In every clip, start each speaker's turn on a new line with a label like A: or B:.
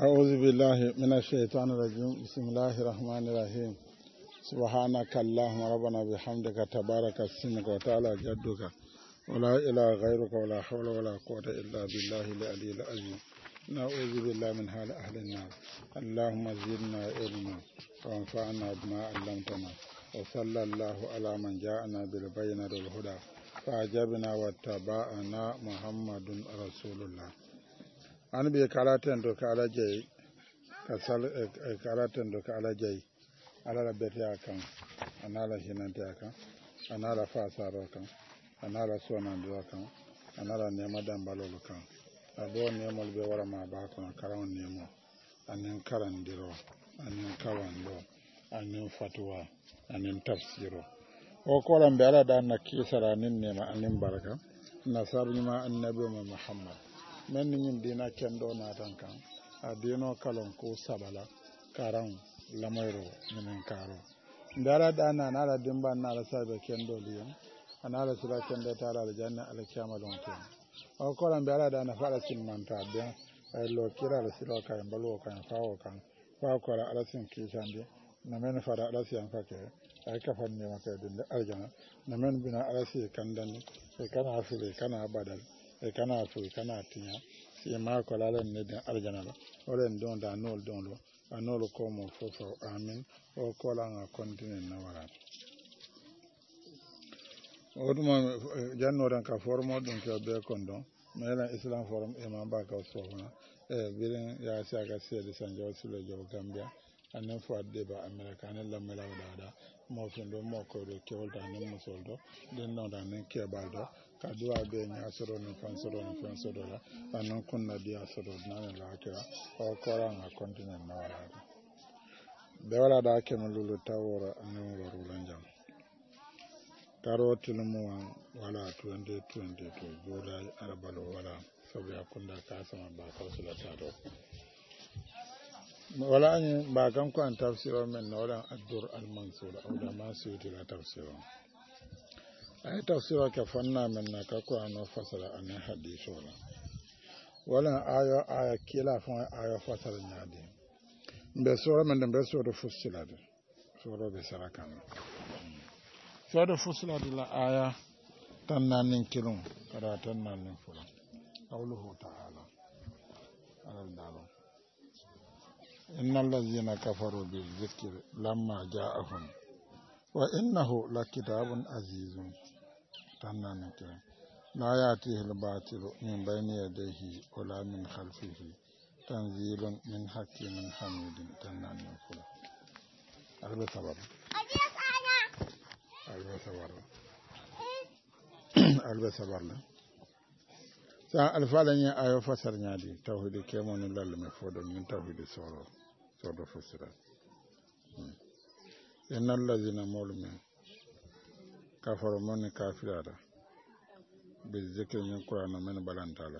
A: أعوذ بالله من الشيطان الرجيم بسم الله الرحمن الرحيم سبحانك اللهم ربنا بحمدك تبارك اسمك وتعالى جدك ولا إله غيرك ولا حول ولا قوة إلا بالله العلي العظيم نعوذ بالله من حال أهل النار اللهم زدنا علما وانفعنا بما علمتنا وصلى الله على من جاءنا بالبينة والهدى فأجبنا واتبعنا محمد رسول الله an ɓe kalaten do ka ala jeyi kalaten do ka ala jeyi alala beteya kan anala hinanteya kan anala fasaro kan anala sonandiro kan anala nema dambalolu kan aɗo nemol ɓe warama ba kono karan nemo anin karandiro anin kawando anin fatuwa anin tafsiro o kolan ɓe ala danna kisara anin nema anin baraka nasabñima annabi mo muhammad men ni ñim dina kendo natan kan a dino kalon ko sabala karan lamayro minen karo ndara dana nala dimba nala sabe kendo liyan anala sura kendo tala al janna al kiyama don to o ko ran ndara dana fara sin manta be ay lo kira al sura kan balo kan fawo kan fa ko ala alasin kisande na men fara alasiyan fake ay ka fanne maka dinde aljana na men bina alasi kandani e kana afile kana badal e kana to kana tinya si ma ko lalen ne den arjana la olen don da nol don lo anol ko mo fofo amin o ko la nga continue na wala o dum janno dan ka formo don ko be kondo mela islam forum e ma ba ka sofna e birin ya sa ka sede sanjo sule jo gambia anen fo adde ba america anen la mela wada mo findo mo ko do kewta anen mo soldo den no dan nen kebaldo kaduwa be nya soro no fansoro la anan kunna dia soro na la kira o kora na continent na wala be wala da ke no lulu tawora anan waru lanjam tarotin mu wala 2022 bola arabalo wala sabi akunda ka sama ba ka sula taro wala ni ba kan ko an tafsiro men no wala ad-dur al-mansur aw da ma suyuti la tafsiro ay tafsiro ke fanna men na ka ko ano fasara an hadiso la wala aya kila fa aya fasara nyaade mbe sura men mbe sura fussilat sura be sarakan sura fussilat la aya tan nanin kilon kada tan nanin fulan qawluhu ta'ala alal dalo innal ladzina kafaru bil zikri lamma ja'ahum wa innahu lakitabun azizun tananake la yatihi al-batilu min bayni yadayhi wala min khalfihi tanzilun min hakimin hamidin tananake albe sabar sa alfalanya ayo fasar nyaadi tawhid kemon lalla me fodo min tawhid soro fasira innal ladzina mawlumin kafaru man kafirada bil zikri min qur'ana men balantala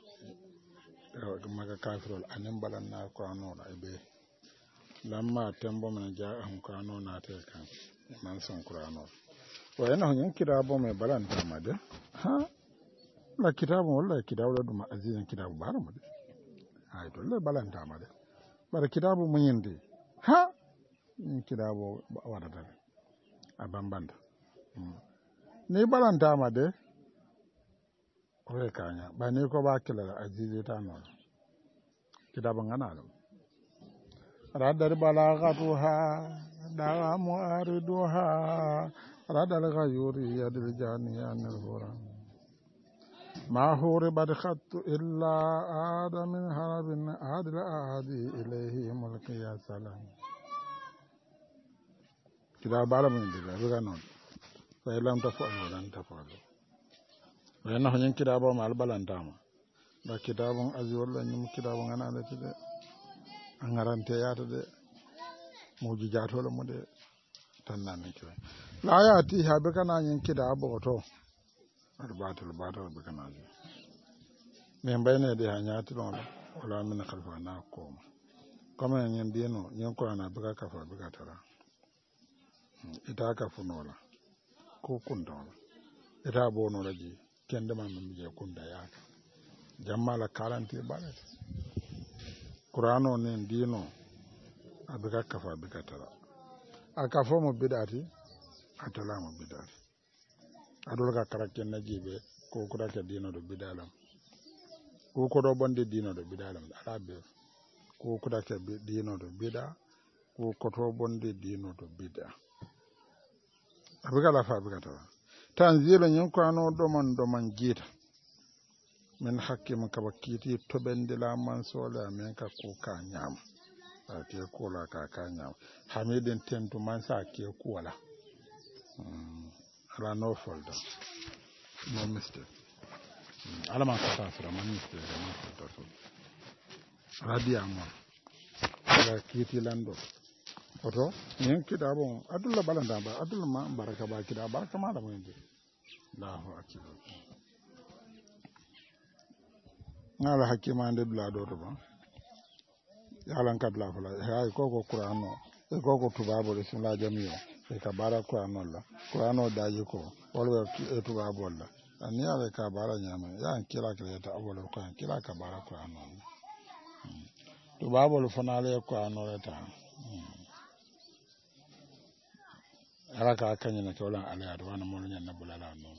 A: maga kafirol anen balanna qur'ano la be lamma tembo men ja'ahum qur'ano na te kan man son qur'ano wa yana hon kitabo me balanta made ha la kitabo wallahi kitabu dum azizan kitabu baramu de ay to le balanta made bar kitabu mun yinde ha kitabu wadata a bambanta ni balanta ma de o kanya ba ni ko ba kila azizi ta no kitabu ngana no radar balagatuha da muariduha radar ghayuri yadil janiyan al-quran ma huribat khattu illa adamin harabin adil ahadi ilayhi mulki ya salam kida bala min diga biga non fa lam tafalu lan tafalu wa yana hanyin kida ba mal balantama da kitabun azi wallahi nyum kitabun ana da tide an garante yata de mujijato mu de tanna ne kiwa la ayati ha be kana nyin kida boto arbatul batal be kana ji men bayne de hanyati don wala min khalfa na ko kuma nyin dino nyin ko ana be ka fa be ka tara ita ka funola ko kundola ita bono laji kende man mi je kunda ya jamma la kalanti balati qur'ano nen dino abika kafa abika tara akafo mo bidati atala mo bidati adol ka karakken najibe ko kudake dino do bidalam ko do bonde dino do bidalam arabe ko kudake dino do bida ko to bonde dino do bida abika la fa abika tara tanzilo nyin ko ano do man jita min hakim ka bakiti to bendela man sola men ka ko ka nyama ake kola ka nyama hamidin tentu man sa ke kola ala no folder no mistake ala man ka ta man mistake man ta so radia mo ala kiti lando oto nyen kida bon adulla balanda ba adulla ma baraka ba kida baraka ma da mo inde Allahu akbar ngala hakima ande dula do to ba yalan kadla fala hay koko qur'ano e koko tubabo le sunla jamiyo e ka bara qur'ano daji ko wala e tubabo la ani ala ka bara nyama ya kila ta awol ko kila ka bara qur'ano tubabo le fanale qur'ano le ta ala ka kanyina to lan ala do wana mo nyanna bulala no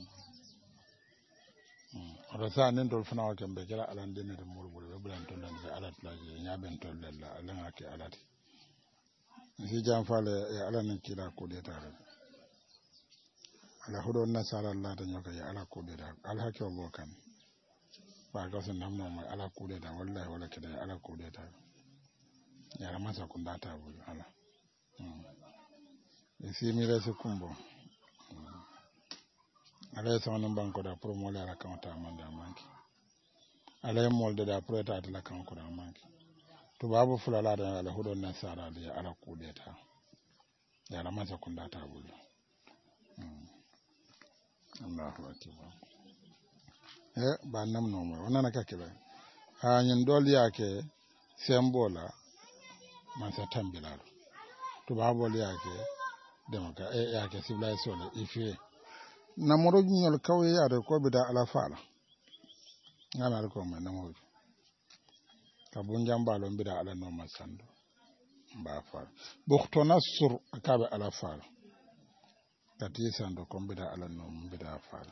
A: rosa nen dol fana wa kambe kala ala ndene de mur bul bulan to lan be ala tlaji nyaben to lella ala ngake ala ti si jam fale ya ala nen kila ko de tare ala hodo nasara Allah da nyoka ya ala ko de da ala hakko go kan ba ga sun namno mai ala ko de da wallahi wala kida ala ko de da ya ramasa kun data bul ala si mi rese kumbo ala sonon banko da pour mo la account amanda manki ala molde da pour ta la account ko manki to babu fulala da ala hudon nasara da ala kudeta ya ramasa kun data bul Allahu akbar ba nam no mo wona ka kebe ha nyen dol yake sembola man sa tambilalo to babu yake demaka yake civilization ife namoro nyol kawye yade ko bida ala fala ngana ko ma namoro ka bunjam balo bida ala no masando ba fala bukto nasur akabe ala fala kati sando ko bida ala no bida fala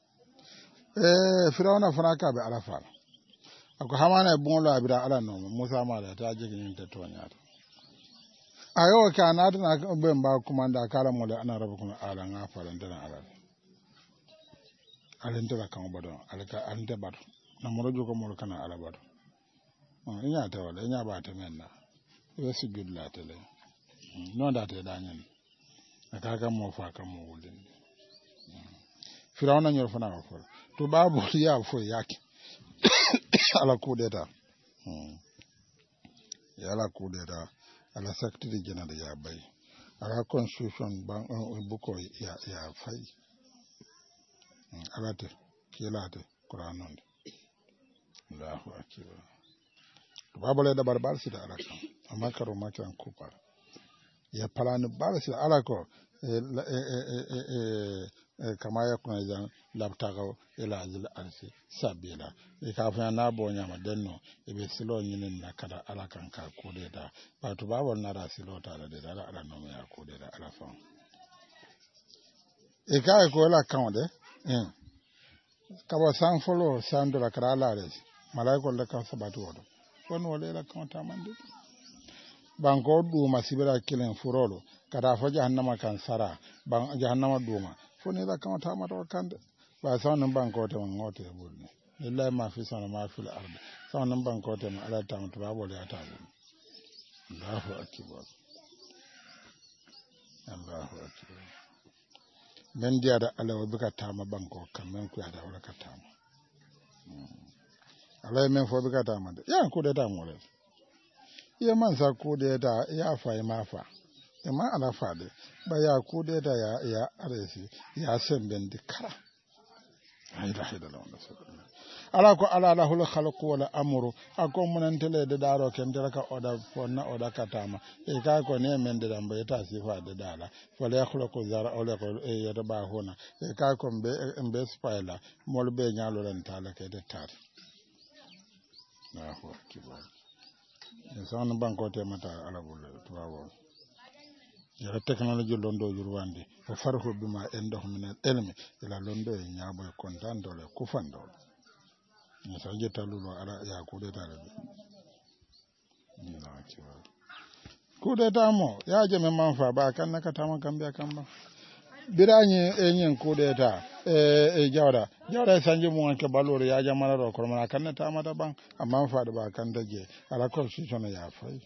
A: firawna fana akabe ala fala ako hamana bunlo abida ala no musa mala ta jigi ni ta tonyata ayo kana na bemba kumanda kala mole ana rabu ala nga fala ndana ala alente la kan badon alaka alente bado na moro jogo moro kana ala bado nya ta wala nya ba ta menna e sujud la tele no da te danyen aka ga mo fa kan mo wulin firawna nyor fana wa fo to babu ya fo yake ala kudeta ya ala kudeta ala secretary general ya bai ala constitution ban buko ya fai alate kilate qur'anon Allahu akbar babale da barbar sida alaka amma karo makan kupar ya palani bar sida alako kama ya kuna jan labtago ila azil arsi sabila ka fa na bonya madanno be silo nyinin na kada alakan ka kode da batu babal na da silo ta da da ala no ya kode da ala fa ka ko la kawde kaba san folo san do la kala res malaiko le ka sabatu wodo won wala la kawta mande banko du masibira kilen furolo kada fa jahannama kan sara ban jahannama duma foni la kawta ma to kande ba san banko to ngote bulni lillahi ma fi sana ma fil ard san banko to ma ala tam to babole ata Allahu akbar Allahu akbar men dia da ala wabika tama banko kamen ku ada wala katama ala men fo bika tama ya ku da tama wala ya man sa ku da ya fa ma fa e ma ala fa de ba ya ku da ya aresi ya semben dikara ay la hida la ala ko ala lahul khalqu wala amru ako munantele de daro ken deraka oda fonna oda katama e ka ko ne men de dambe ta sifa de dala wala yakhluqu zara wala ko e yada ba hona e ka ko be spaila mol be nyalo ran tala ke de tar Allahu akbar son banko te mata alabul tubawo ya technology londo jurwandi fa farhu bima indahu min al-ilmi ila londo e nyabo e kontando le kufando ni sanje talulo ala ya kudeta le ni la kiwa kudeta mo ya je me manfa ba kan naka tama kambe kamba biranye enyen kudeta jawda sanje mu ke balore ya jamana ro ko mana kan ta mata ban amma fa da ba kan dage ala constitution ya fai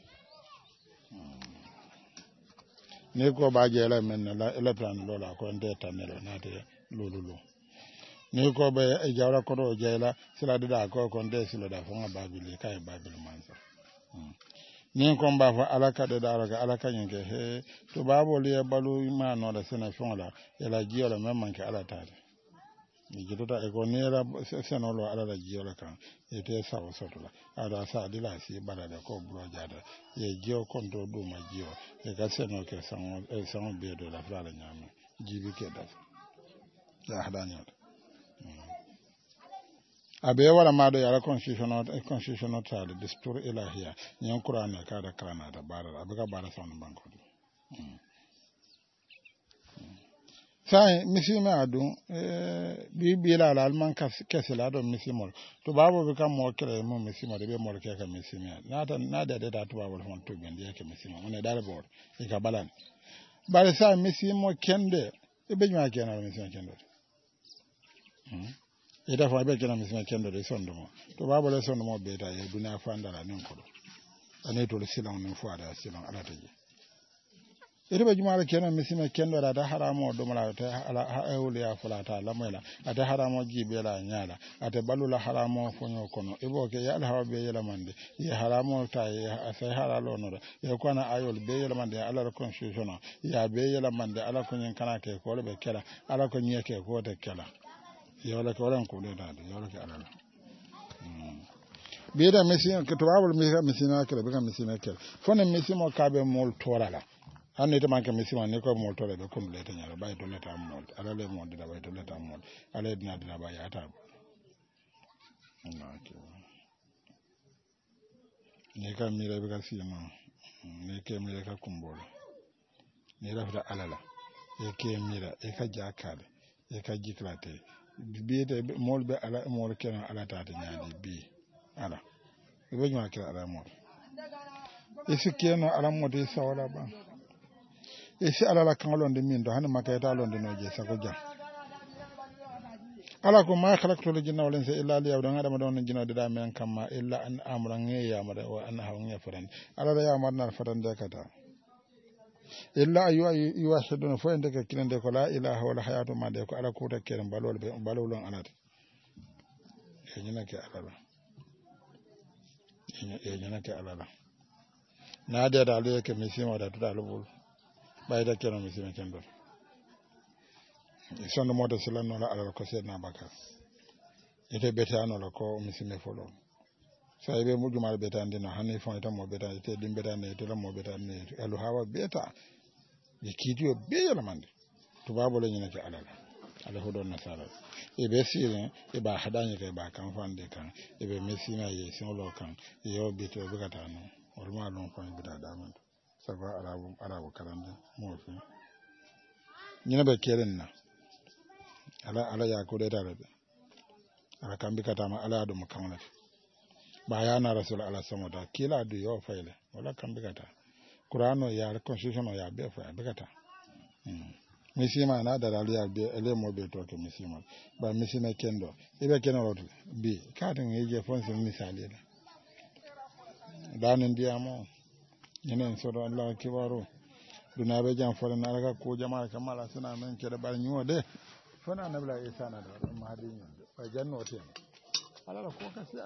A: ne ko ba je la men la plan lola ko nde tanelo nate lululu ne ko be jawra ko do je la sila da ko nde sila da fo babili kay babil mansa ni ko ba fa alaka de daro ga alaka nyenge he to babo le balu ma no da sena fonla ela jiyola memman ke ala tare ni jidota e ko nera senolo ala da jiyola kan ete sawo sotula ada sa dila si balade ko bulo jada ye jiyo konto do ma jiyo e ga seno ke sango be do la fala nyame jibi ke da ya hadanya abe wala mado yara constitutional tade distur ilahiya nyen qur'ana ka da kana da bara abuga bara sonu banko sai misime adu bi la alman kesela do misimol to babo be kam mo kere mo misimo de be mo ke ka misime na da to babo fon to ben de ke misimo on e dal bor e ka balan bare sai misimo kende e be nywa ke na misimo kende e da fa be ke na misimo kende de sondo mo to babo le sondo mo be da e duna fandara nin ko do ane to le silan nin fo ada silan ala taji iribe jumala kenan misima kendo da haramo do mala ta ala awliya fulata lamoyla ata haramo jibela nyala ata balula haramo fonyo kono ibo ke ya alhawa be yela mande ya haramo ta ya sai haralo no ya kwana ayol be yela mande ala constitution ya be yela mande ala ko nyen kana ke ko be kala ala ko nyeke ko de kala yola ko ran ko de da yola ke ala be da misima ke to babul misima ke be kan misima ke fonen misima ka be mol torala hanne to manke misima ne ko molto le ko le to nyara bay to le ta mol ala le mod da bay to le ta mol ala dina dina bay ata ne ka mire be ka sima ne ke mire ka kumbol ne rafta alala e ke mira e ka jakade e ka jiklate bi de mol be ala mol kenan ala ta ta nyaade bi ala e be nyama kala ala mol e sikeno ala modi sawala ba isi ala la kan londe min do hani makayta londe no je sako jam ala ko ma khalaqtu lil jinna wal insa illa liya'budun ngada madon jinna de da men kamma illa an amran ya mada wa an hawan ya faran ala ya marna faran de kata illa ayu wahidun fo ende ka kilende ko la ilaha wala hayatu ma de ko ala ko ta keren balolon anata e nyina ke alala na de da le ke misima da tuda lubul bayda keno misime kendo sondo moto silano la ala ko sedna bakar ite betano la ko misime folo sai be mujumal betande no hanni fon ita mo betande te dim betande ite la mo betande elu hawa beta e kidio be yala mande to babo le nyina ke ala hodon nasara e be sire e ba hadanye ke ba kan fande kan e be misina ye sinolo kan yo bito be katano orma lon fon bita damando saba arabu karanda mofi nyina be keren na ala ya ko de dare ala kambi katama ala do makamana ba ya na rasul ala samoda kila du yo faile wala kambi kata qur'ano ya constitution ya be fa be kata misima na da ya be ele mo be to ke misima ba misima kendo ibe keno bi katin yeje fonse misali la danen diamo ñenen sodo Allah kibaro duna be jam fole na raka ko jama'a kamala suna men ke da bar ñuwa de fana nabla isa na da mahdi ñu ba janno te ala ko kasiya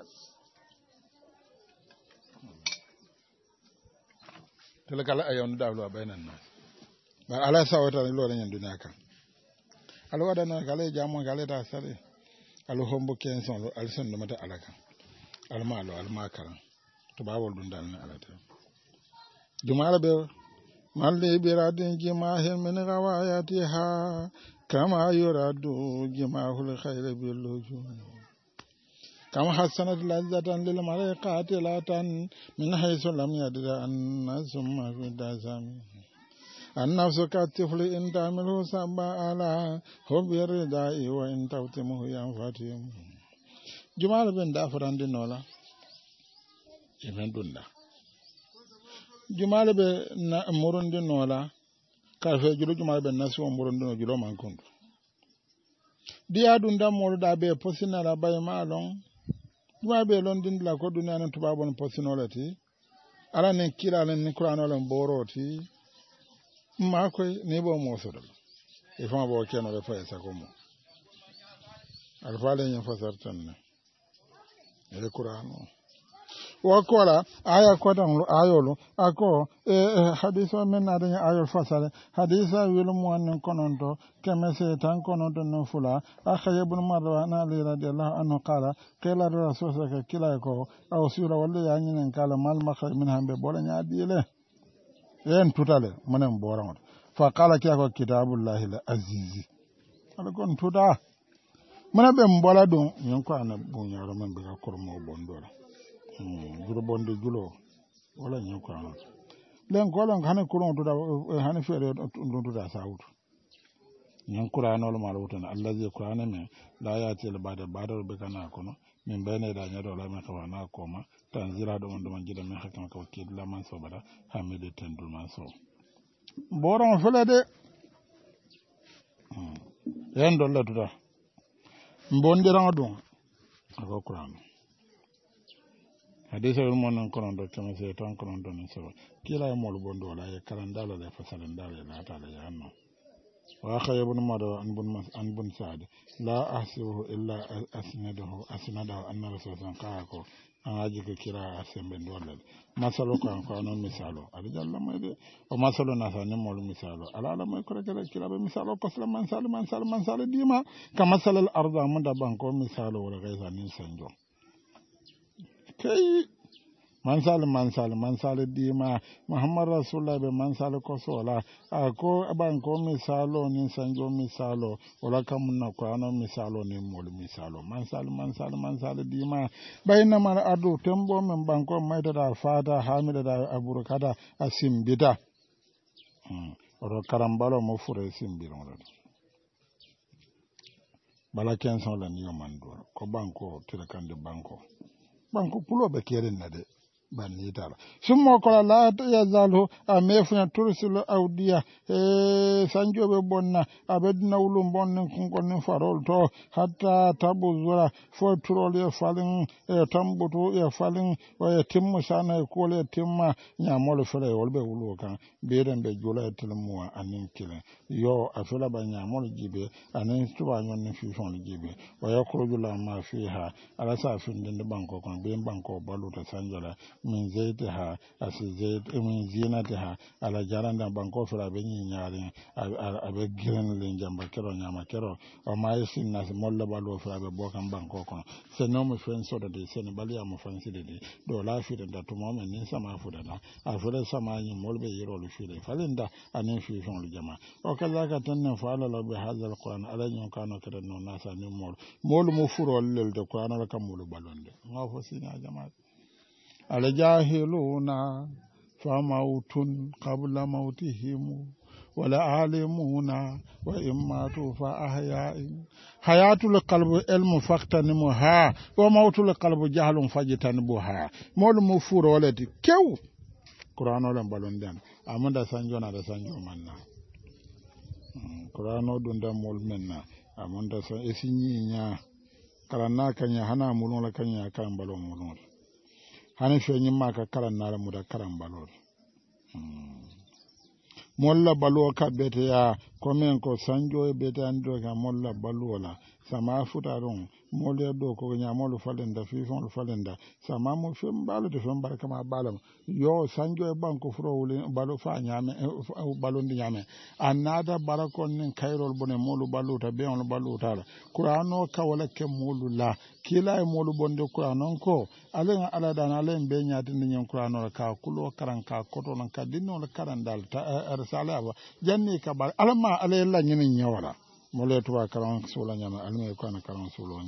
A: telakala ayon dawlo baynan nas ba ala sawata lo ñen duna kan ala wada na kala jamo kala da sare ala hombo kenson lo al son mata alaka almalo almakaran to bawol dun dal na alata jumala be malli biradin jimahil min rawayatiha kama yuradu jimahul khayr bil lujum كما حسنت لذة للملائكة قاتلة من حيث لم يدر أن ثم في الدسم النفس كالطفل إن تعمله سبع على حب الرداء وإن توتمه ينفتم جمال بن دافران دي نولا يمن دوندا جمال بن مرون دي نولا كافي جلو جمال بن ناسو مرون دي جلو مانكوندو diya ɗum dammoɗoɗa ɓe posinala baye malon ɗuma ɓe londindila ko duniya nen tubabon posinolati ala nen kilalen ni kuranolen boroti makoy ni ɓo mosodol e fama ɓo kenole faye sako mo aɗa faaleñin fasartanne e kurano wakola aya kotan ayolu ako hadisa men nadaña ayol fasale hadisa wilu muwannen kononto keme setan kononto no fula akhaye ibn marwan ali radiyallahu anhu qala qila rasulullah kila ko aw sura walla yañinen kala mal makhay min hambe bola nyaadile yen tutale monen boran fa qala kiya ko kitabullahi la azizi ala kon tuta mona be mbola dum nyon ko ana bunyaro men be ko mo bondora juro bonde julo wala nyon ko ana len ko lan hane kuron to da hane fere dum to da sawut nyon qur'an wala mal wutan allazi qur'an men la yati al bada be kana kono min bayne da nyado la ma kawana koma tanzira do man jida men hakama ko kidla man so bada hamide tendul man so boron fele de yen do la tuda mbondiran dum ko qur'an hadisa wal mon kono do kama se tan kono do ni so kila mo lo bondo la e karandala le fasalandala la ta la yanno wa khaybun mado an bun saad la ahsibuhu illa asnadahu anna rasulullah qala aji ko kira asembe ndolal masalo ko no misalo ali jalla mayde o masalo na sa ne mol misalo ala may ko rek kira be misalo ko sala man sal dima kama salal arda mun da banko misalo wala gaisa nin sanjo kai mansal dima muhammad rasulullah be mansal ko sola ko banko misalo nin sanjo misalo wala kamunna ko ano misalo nin mol misalo mansal dima bayna mar adu tembo men banko mayda da fata hamida da aburkada asimbida oro karambalo mo fure simbiro bala kenso la niyo mando ko banko tilakande banko pulo be keren nade banni tala summo ko la yazalu amefuna tursilu awdiya sanjobe bonna abedna wulum bonnen kun farol to hatta tabuzura fo turol e falin tambutu e falin o timmu sana e kole timma nyamolo fere wolbe wulu kan beden be jula tilmuwa anin kile yo afela ba nyamolo jibe anin tuba nyon fi fon jibe o yakruju la ma fiha ala sa fin de banko kon be banko baluta sanjala min zaitaha asizait min zinataha ala jaranda banko fera be nyaari abe giren le jamba kero nyama kero o may sinna molla balo fera be bokan banko kon se no mo fen soda de sen bali am fansi de do la fi de to mo men ni sama fuda na a fere sama ni molbe yiro lu fi de falenda anen fi fon lu jama o kala ka tan fa ala be hadal qur'an ala nyon kano kada no nasa ni mol mo furo lel de qur'an ala kamulu balonde ngafo sina jama الجاهلون فموت قبل موتهم ولا عالمون وإما فأحياء حياة القلب علم فاغتنمها وموت القلب جهل فاجتنبها مول مفور ولدي كيو قرآن ولا بالوندان أمدا سانجو نادا سانجو منا قرآن ودوندا مول منا أمدا سان إسيني نيا كرانا كانيا هنا مولون لا كانيا كان بالون مولون hani fenyi maka karan nara muda karan balor molla baluo ka bete ya komen ko sanjo e bete ando ka molla baluo la sama futarun molle do ko nyamolu falenda fifon falenda sama mo fem balu de fem baraka ma balam yo sanjo e banko furo wuli balu fa nyame balu ndi nyame anada barakon nin kairol bone molu baluta be on baluta la qur'ano ka wala ke molu la kila e molu bonde qur'anon ko alen ala dan alen be nyaati ni nyen qur'ano ka kulo karan ka koto nan ka dinno la karan dal ta arsala janni ka bar alama ala la nyin nyawala mole tuba karan sula nyama alme ko na karan sula nyama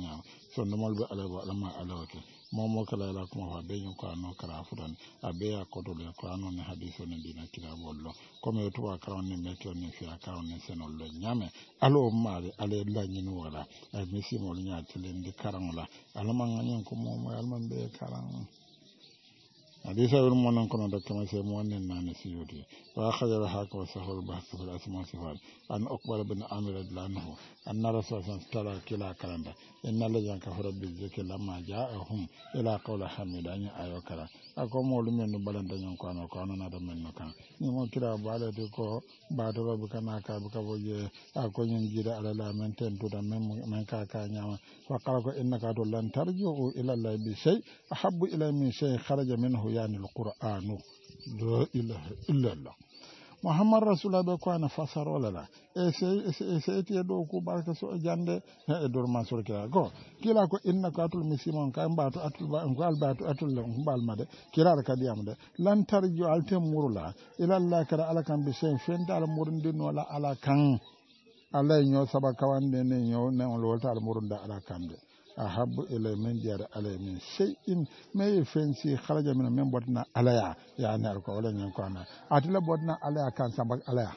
A: so nomol be ala ba alama ala ke momo kala la kuma fa be nyon ko no kara fudan abe ya ko to le ko anon ne hadiso ne dina kila bollo comme to wa karon ne metro ne fi karon ne senol lo nyame alo mare ale la nyinu wala ay misi mo nya tilen di karan la alama nganyen ko momo alman be karan حديث ابن منن كنا دكما سي مونن نان سيوتي واخرج الحاكم وسهل البحث في الاسماء والصفات ان اقبل بن عامر رضي الله عنه ان رسول الله صلى الله عليه وسلم كلام ان الذين كفروا بالذكر لما جاءهم الى قول حميد ان ايو كلا ako molu men balan dañon ko ano ko ana da men no kan ni mo kira bale de ko ba do be kana ka be ka boje ako nyen jira ala la men ten to da men ka ka nyama wa qala ko innaka to lan tarji'u ila allah bi shay ahabbu ila min shay kharaja minhu yani alqur'anu la ilaha illa allah muhammad rasulullah be ko ana fasaro la e ti do ko barka so jande e dor man so kila ko innaka atul misimon ka mbatu atul ba ko albatu atul mbal made kila ka diam de lan tarju altem murula ila allah kara alakan bi sen fenta al murundin wala alakan allah nyo saba kawande ne nyo ne on wolta al murunda alakan de ahabbu ilay min jara alay min shay'in may fancy kharaja min men bodna alaya yani alko wala nyen ko na atila bodna alaya kan samba alaya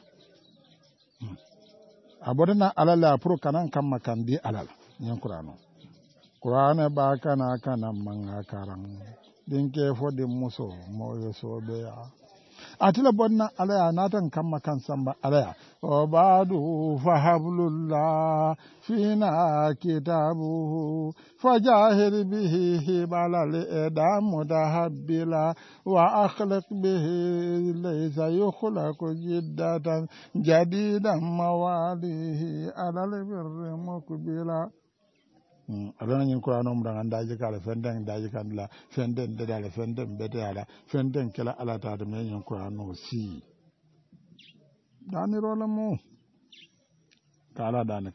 A: abodna alala pro kanan kam makan di alala nyen qur'ana ba kana kana manga karam dinke fodi muso moyo sobe ya atila bodna alaya natan kam makan samba alaya o badu fahablullah fina kitabuhu fajahir bihi hibala li'edam mutahabbila wa akhliq bihi laysa yukhlaqu jiddatan jadidan mawalihi alal birri mukbila adana nyin ko anom dan andaji kala fenden daji kala fenden de dala fenden bete ala fenden kala ala ta de men nyin ko ano si dani rola mo kala dani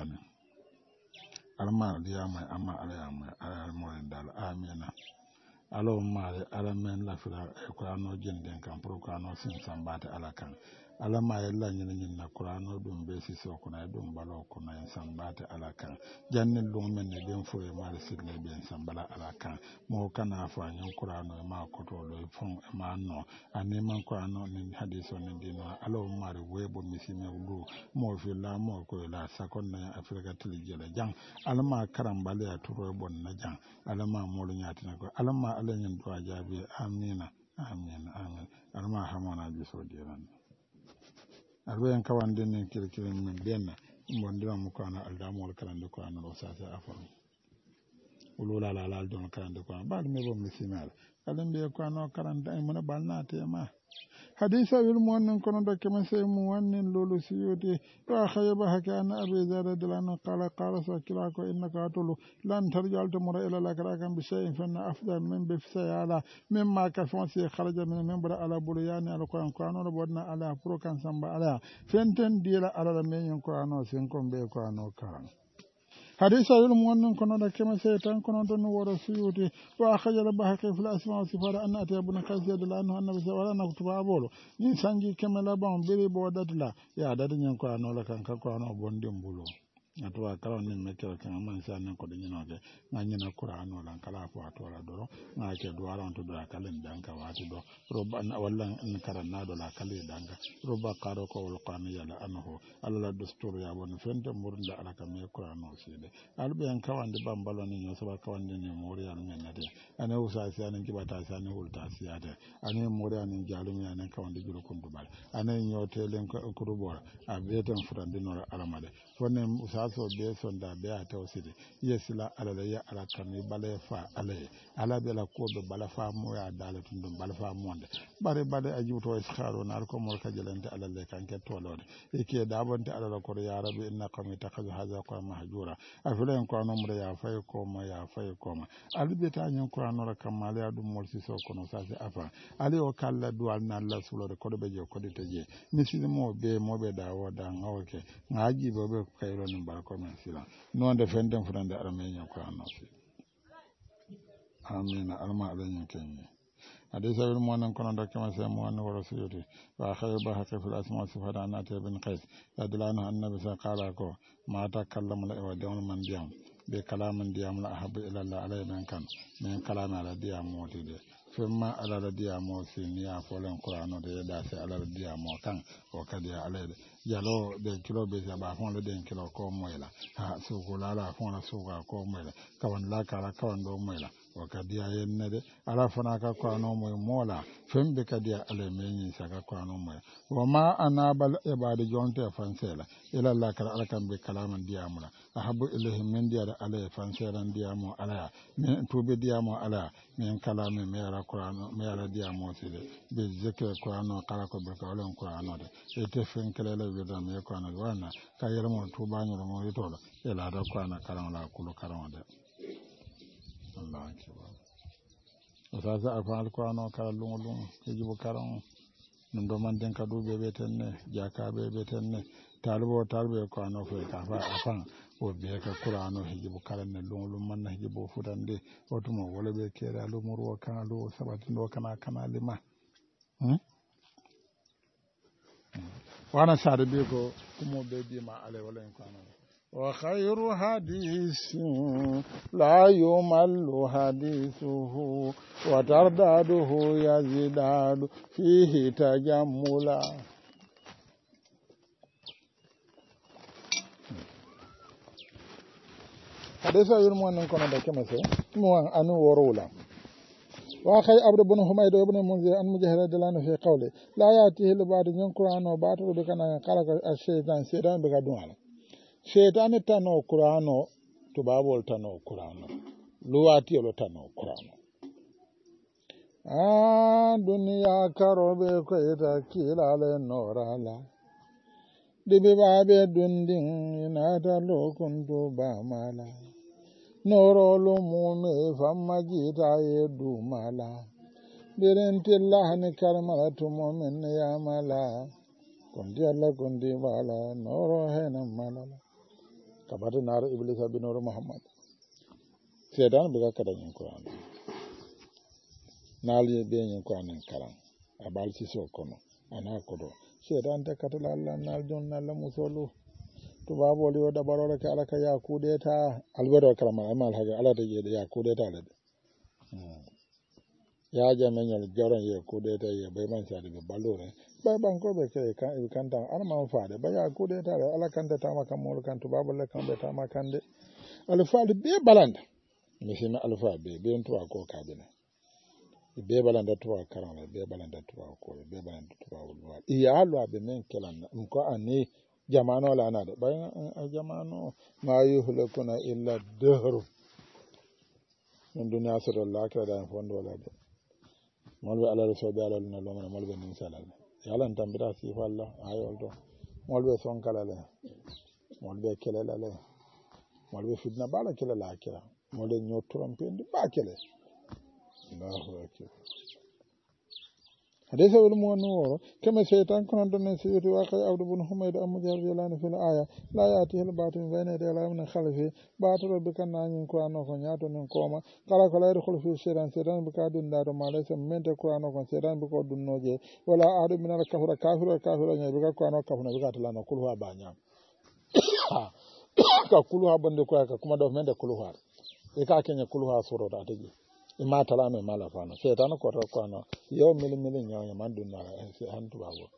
A: alma diya mai amma ala ya mai ala mo dal amina alo mare ala men la fira ko ano jinden kan pro ko ano sin sambata ala kan ala ma yalla nyin na qur'ano dum be si so ko na dum balo ko na sambata ala kan jannin dum men ne den fo e mare signe be sambala ala kan mo kana fa nyin qur'ano ma ko to lo fon e ma no ani man ko ano ni hadiso ni dino alo mare webo misime du mo fi la mo ko la sakon na afrika tilijela jang ala ma karambale ya turo bon na jang ala ma mo lo nyati na ko ala ma ala nyin do ajabi amina amin ala ma hamona bi so diran albayan kawande ne kirkirin min denna mbondira mu ko ana aldamol kalande ko ana rosata afan ulula la la don kalande ko ba me bom misinal kalande ko ana karanta ay mona balna tema hadisa wil mo non kono do kemen sey mu wannen lolu siyoti wa khayba hakana abi zar radhiyallahu qala qala sakila ko innaka atulu lan tarjaltu mura ila la karakan bi shay'in fa afdal min bi sayala mimma ka fonsi kharaja min membra ala bulyani al qur'an ko ano bodna ala pro kan samba ala fenten dila ala men ko ano sen ko be ko ano karan حديث المؤمن كنا كما سيتان كنا نور سيوتي واخرج البحقي في الاسماء والصفات ان اتى ابن قيس يدل عنه ان بسوال نكتب ابولو ني سانجي كما لا بام بيري بوداتلا يا داد نين كو انو لا كان كو انو بونديم بولو atwa kala ni mekel kan man sa nan ko de nyinoge na nyina qur'an wala kala fo atwa doro na ke do aran to do kala danka wati do roba wala in karanna do la kala danka roba karo ko wal qur'an yala anhu alla dustur ya won fente murda ala kam qur'an o sede albe en kawande bambalo ni nyo saba kawande ni mori al menade ane usa sianen kibata sianen ulta siade ane mori anen jalumi anen kawande juro kundu bal ane nyotelen ko rubo abeten furande no alamade fonne usa so be sonda be ata osidi yesila alala ya ala kami bale fa ale ala be la ko be bala fa mo ya dala tundum bala fa monde bare bade ajuto iskharo nar ko mol ka jelante alale kan ke tolode e ke dabonte alala ko ya rabbi inna qami takazu hadhaqa mahjura afelen ko no mure ya fay ko ma albe ta nyon ko anora kamale adu mol si so kono sa se afa ale o kala dual na Allah sulode ko be je ko de teje misili mo be dawo da ngawke ngaji be kayro ni ko men sila non de fenden fudande armenia ko annofi amina alma alanyen kenye hadisa wil mo nan kono dokke ma se mo an wala suyuti wa khayba hakfil asma sifata anati bin qais yadlana annabi sa qala ko ma takallama la wa dawn man diam be kalamin diyamula ahabu ilallah alay men kan min kalami ala diyamo tide femma ala diyamo ni ya folen qur'ano de da se ala diyamo kan o kadi ala jalo de kilo be ba fon le den kilo ko moyla ha su ko la fon la su ko moyla kawan la kala kawan do moyla o kadi ayenne ala fona ka qur'ano moy mola fembe kadi ala men saka qur'ano moy wa ma anabal ibadi jonte fansela ila la kala ala kan be kalaman diyamula ahabu ilayhim min diyada ala fanselan diyamo ala min tube diyamo ala min kalami me ala qur'ano me ala diyamo sile be zikr qur'ano kala ko be kawlen qur'ano de ete fen kelele be me qur'ano wana ka yermo tuba nyoro mo yitola ila da qur'ano karam la kulu karam de Allah akbar osaza afal qur'ano kala lungu kejibu karam ndo man den kadu be tenne jaka be tenne talbo qur'ano fe ka fa afan o be ka qur'ano hijibu karanne lungu man na hijibu futande otumo wala be kera lu murwo kana lu sabati ndo kana lima wana sare be ko kumo be di ma ale wala en kana wa khayru hadithin la yumallu hadithuhu wa tardaduhu yazidadu fihi tajammula hadisa yurmo nan kono da kemase mo anu worula وأخي عبد بن حميد بن منذر أن مجاهد دلانه في قوله لا يأتيه لبعض من قرآن وباطل بكنا قالك الشيطان سيدان بكدوانا شيطان تنو قرآن تبابول تنو قرآن لواتي لو تنو قرآن دنيا كروبي كويتا كيلا لنور الله دبي بابي دندين يناتا لو كنتو بامالا norolo mume famma jita e dumala birentilla hani karmala tumo men yamala kondi alla kondi bala noro hena malala kabata naro iblis abi noro muhammad sedan buga kada nyin qur'an nali be nyin qur'an karam abal ci so kono ana kodo sedan ta katala alla nal jonna la musolu tubabo liyo da barora ka alaka ya kudeta albedo kalama amal haga ala de ya kudeta le ya jamenyal joron ye kudeta ye bay man sadi be balore bay banko be ke kan tan arma faade bay ya kudeta le ala kan ta ma kan mol kan tubabo le kan be ta ma kan de al faade be balanda misina al faade be en tuwa ko kabina be balanda tuwa karama be balanda tuwa ko be balanda tuwa wal iya lo be men kelan ko ani jamano la nade bayan jamano ma yuhlakuna illa dahru min dunya sallallahu alaihi wa fondo la de molbe ala so be ala na lo man molbe nin salal yalan tambira si walla ayol do molbe son kala le molbe kelela le molbe fitna bala kelela akira molbe nyoturam pendi ba kele Allahu akbar حديث المؤمن كما شيطان كنا دون سيرة واقع عبد بن حميد أمجر جلان في الآية لا يأتيه الباطل من بين يديه ولا من خلفه باطل بكنا ينقرأ نكون ياتون ينقوما قال كلا يدخل في الشيطان شيطان بكادون دار ما ليس من تقرأ نكون شيطان بكادون نوجه ولا أحد من الكفر كافر والكافر يعني بكادون كافر بكادون نقولها بانيام كقولها بندقوا كما دو من دقولها إذا كان يقولها سورة أتجي ima talame mala fana setan ko to kono yo mili nyaanya manduna se hantu bawo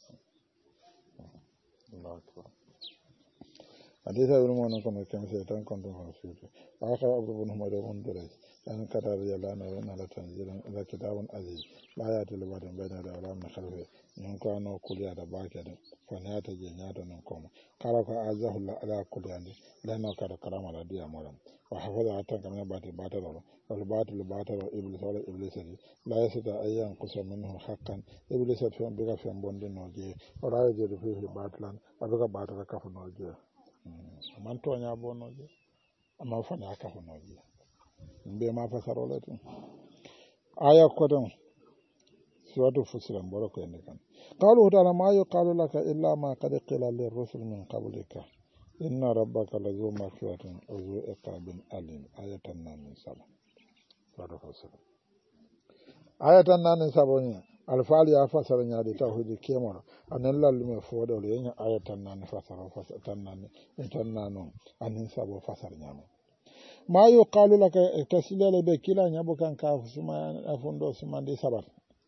A: hadisa ibn mu'min kono kem setan kon to fasiru aka abu ibn humar ibn durais an kadar yalla na wana la tanzilan la kitabun aziz la ya tilbadan bayna da wala min khalfi in ko no kuliya da bake da fana ta je nya da nan koma kala ko azahu la ala kuliyandi lana kada karama da diya moram wa hafaza hatta kana bati batalo wal batil iblis wala iblis la yasata ayyan qusam minhu haqqan iblis fa biga fa bonde noje wala yajidu fihi batlan abuga batala kafu noje man to nya bonoje amma fa na kafu noje mbe ma fasaro le tun aya ko don suratu fusilan barako en kan qalu ta'ala ma yuqalu laka illa ma qad qila lir rusul min qablika inna rabbaka lazu maghfiratin wa zu iqabin alim ayatan nan sala suratu fusilan ayatan nan sabonya alfali ya fasara nya de tawhid kemoro anan lallu me fodo le nya ayatan nan fasara fasatan nan etan nan anin sabo fasara nya ma yuqalu laka tasilele be kila nyabo kan ka suma afundo suma de sabar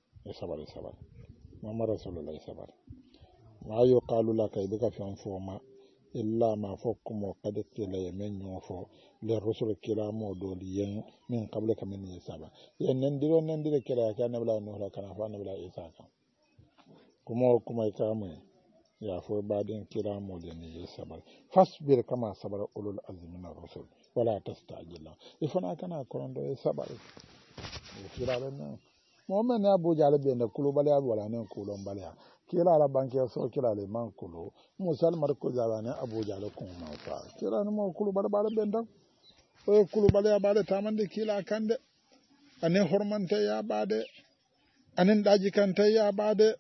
A: mama rasulullah sabar ma yuqalu laka be ka fian fo ma illa ma fokkumo kadi kila yemen nyofo le rusul kila mo doli yen min qabla ka min saba yen nendire kila ka nabla no la kana fa nabla isa kan kuma ikamu ya fo badin kila mo de ni sabar fasbir kama sabara ulul azmi min rusul wala tastajila ifana kana korondo sabar kila ben mo men abu jale be na kulubali wala ne kulombali kila la banke so kila le man kulo musal mar ko jabane abu jale ko ma fa kila no mo kulubali bale be ndak o kulubali bale tamande kila kande anen hormante ya bade anen daji kante ya bade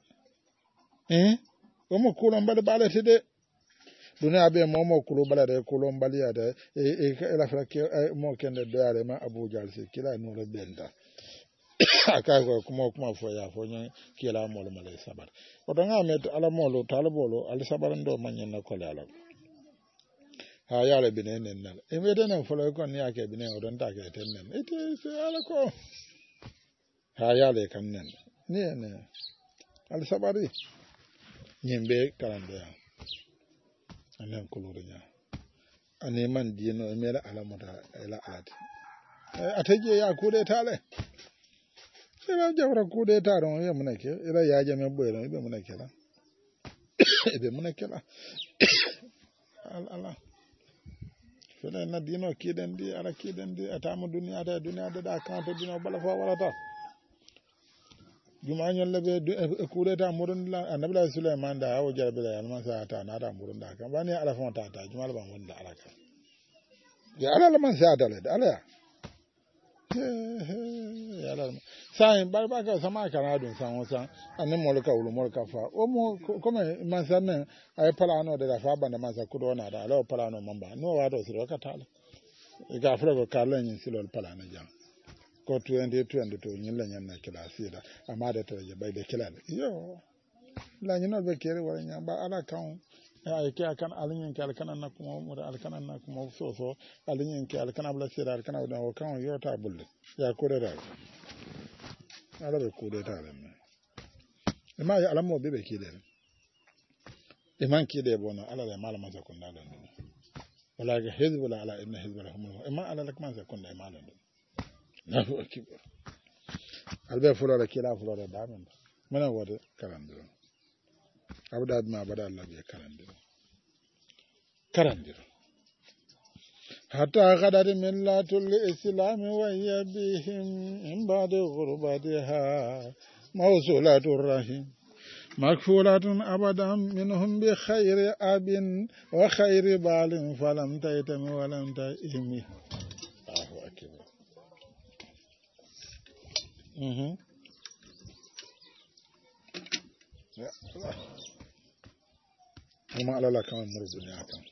A: o mo kulombali bale tede duniya be momo kulubali de kulombali ya de la fra ke mo kende do yare ma abu jale se kila no le benda aka ko kuma fo ya fo nya kila mol malay sabar o danga met ala molo talbolo al sabar ndo manyen na ko ala ha ya le binen nan e me den fo le ko ni ake binen o don ta ke ten nan ite se ala ko ha ya le kan nan ni ne al sabari nyimbe kalande ya anen kuluru nya ane man dino e mera ala mota ela alati ataje ya kude tale ira jawra kude taron ye munake ira ya jame boyro be munake la be munake la ala fele na dino kiden di ala kiden di atamu duniya da kan to dino bala fa wala ta juma nyol be kude ta murun la annabi sulaiman da hawo jarbe la alman sa ta na da murun da kan bani ala fa ta juma ba mun da ala kan ya ala man sa da ala ya sai barba ka sama kana dun san wasa annin molka wulu molka fa o mo kuma man san nan ay palano da fa banda man sa kudo na da law palano mamba no wa do siro ka tala ga fura ko kalon yin silo palano jam ko 2022 nyin la nyan na kila sida amma da tare bai da kila yo la nyin no be kere wala nya ba ala kan ay ke akan alinyin ke alkan na kuma mu da alkan na kuma so alinyin ke alkan bla sira alkan da o kan yo ta bulle ya ko da ala be ko da ta men e ma ya alamo be ke da e man ke da bona ala da malama sa kun da da wala ga hizbul ala inna hizbul hum e ma ala lakman sa kun da malan na fu akiba albe fulo da kila fulo da damen mana wada karandiro abda ma bada Allah be karandiro hatta qadar millatul islam wa yabihim in ba'da ghurbatiha mawsulatur rahim makfulatun abadan minhum bi khayri abin wa khayri balin falam taytam wa lam taimi Allahu akbar kuma alala kan murduni akan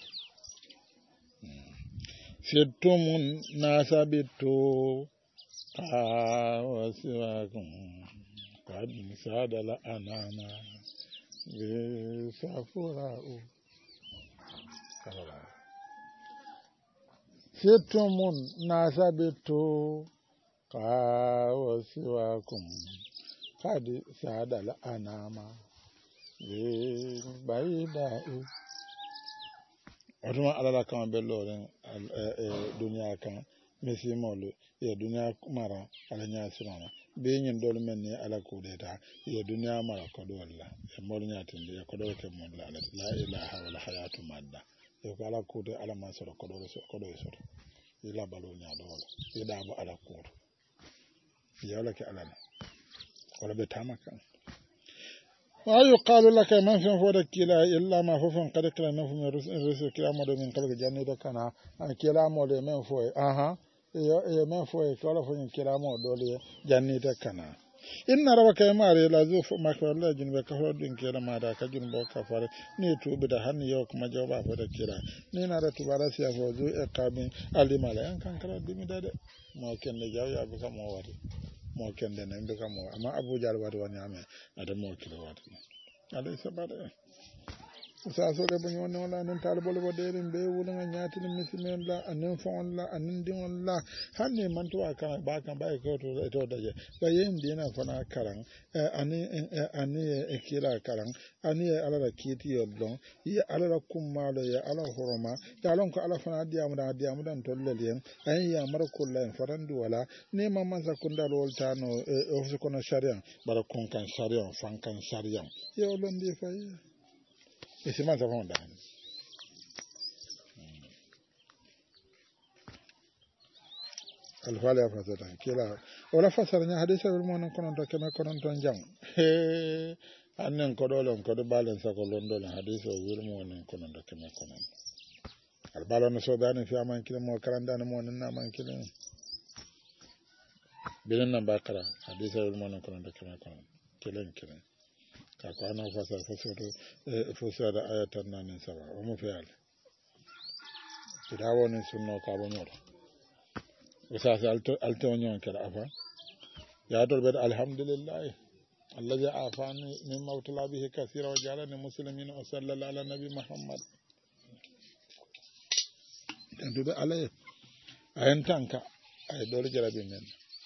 A: fitumun nasabitu wasiwakum qad sadala anama bi safura'u kalala fitumun nasabitu wasiwakum qad sadala anama baida'u otuma alala kan belloren duniya kan mesimolu ya duniya mara alanya sirana be nyin dol men ni ala kudeta ya duniya mara ko dolla e molnya tinde ya ko do ke mon la ilaha wala hayatu madda e ko ala kude ala masoro ko do so ila balo nya dola ida ba ala kude ya wala ke alana wala be tamakan wa yuqalu laka man fi fawda kila illa ma fufun qad kala nafu min rusul kila mo do min qabla janni do kana kila mo de men fo yo men fo ko la fo kila mo do le janni do kana inna rabbaka mari la zufu makalla jin be kafara din kila ma da ka jin bo kafara ni tubi da hanni yo kuma jawba fo da kila ni na da tubara siya fo zu iqamin alimala yan kan kala dimi dade mo ken le jaw ya be kam mo wadi mo kende ne mbe kam amma abu jar wadi wani ame ada mo kilo wadi ala sabada sa so le bunyo no la nan talbol bo de be wulanga nyati ni misimen la anen fon la anen din la hanne man to aka ba kan ba ko to daje ba yin dina fana karan ani kila karan ani ala da kiti yodon ya ala da kumalo ya ala horoma ya lon ko ala fana diamu dan tollel ay ya mar kullen farandu wala ne mamman sakunda lol tano o su kono sharia bara kon kan sharia fan kan sharia yo lon di fay e si man sa fonda alfala ya fasata kila wala fasara nya hadisa wil mon kono to kema kono ton jam annen ko dolon ko do balen sa ko london hadisa wil mon kono to kema kono albalo no so dani fi aman kila mo karanda no mon na man kila bilen na bakara hadisa wil mon kono to kema kono kilen ka ko ana fasara fasara ayatan nan saba o mo fe al dawo ni sunno ka bo nyoro وساس التونيون كلا أفا يا دول الحمد لله الذي عافاني مما ابتلى به كثيرا وجعلني مسلمين وصلى الله على النبي محمد تندو عليه أين تانكا أي دول جربي من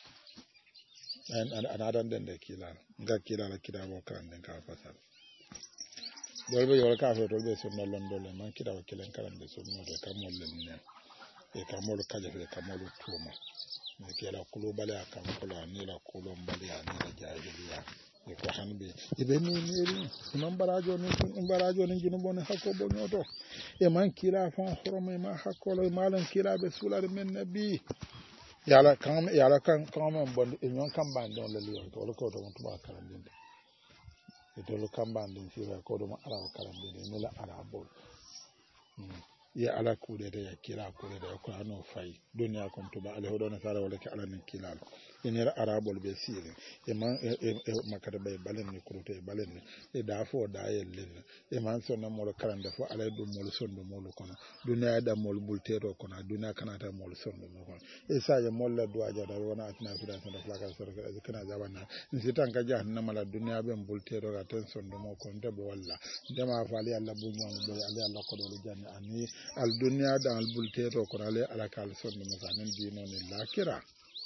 A: أنا أدان دين كيلا نغا كيلا لا كيلا وكران دين كافسال دول بي ولا كافو دول بي سنة لندول ما كيلا وكيلن كران دين سنة كامول لنين e kamolu kajafe kamolu tuma ne kela kulo bale akamkola ni la kulo mbale ani la jahiliya e ko hanbe e be ni ni non barajo ni jinu bon hakko bonyoto e man kila fa horoma ma hakkolo e malan kila be sulade men nabi yala kan bon e non kan bandon le liyo to ko to mon tuba karandinde e to lo kan bandin sira ko do ma araw karandinde ni la arabol ya ala kude da ya kira kude da ko ano fay dunya kom to ba ale hodo na sara wala ke ala nin kilal inira arabol be sire e man makata bay balen ni kurote balen e da fo da yellen e man sonna mo karanda fo ala do mo sondo mo kono dunya da mo bultero kono dunya kanata mo sondo mo kono e sa ya mo la do aja da wona atna fi da sanda flaka sara kana zabanna ni sitan ka jahannama la dunya be bultero ga ten sondo mo kono de bo walla dama fa ali alla bu mo do ali alla ko do janni ani al dunya da al bulteto ko ale ala kal sonno masanen dino ni lakira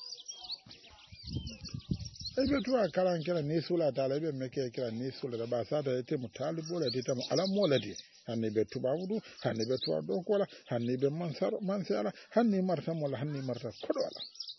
A: ebe tuwa karan kira ni sula ta lebe meke kira ni sula da ba sa da yete mutalibo la dita ala mola di hanni be tuba wudu hanni be tuwa do kola hanni be mansara hanni marta mola hanni marta kodo ala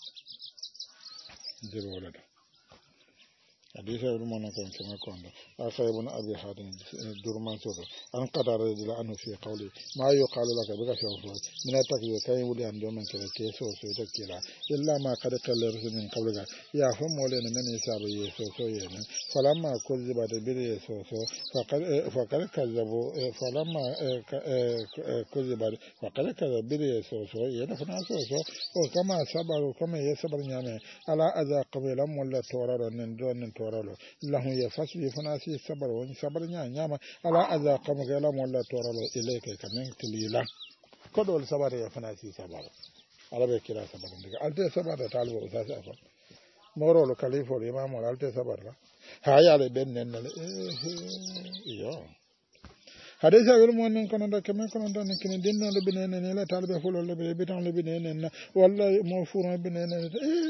A: jero wala da حديث ابن منكم كما كنا أخي ابن أبي حاتم درمان سوده أن قدر رجل عنه في قوله ما يقال لك بك شوفه من التكبير كان يقول أن دومن كلا كيسو سوتكلا إلا ما قد قال رسول من قبلك يا هم ولنا من يسار يسوع يمن فلما كذب بير يسوع فقد كذبوا فلما كذب فقد كذب بير يسوع ينفنا يسوع وكما صبروا كما يصبر يعني على أذى قبل ولا تورر من toralo lahu ya fasu fanasi sabar woni sabar nyama ala aza kama gala molla toralo ileke kamen tilila kodol sabar ya fanasi sabar ala be kira sabar ndiga alte sabar da talbo usasi afa moro lo kalifo imam alte sabar la haya le bennen yo hadisa wel mon non kono da kemen kono da ken dinno le benene ne la talbe fulo le be bitan le benene wallahi mo furo benene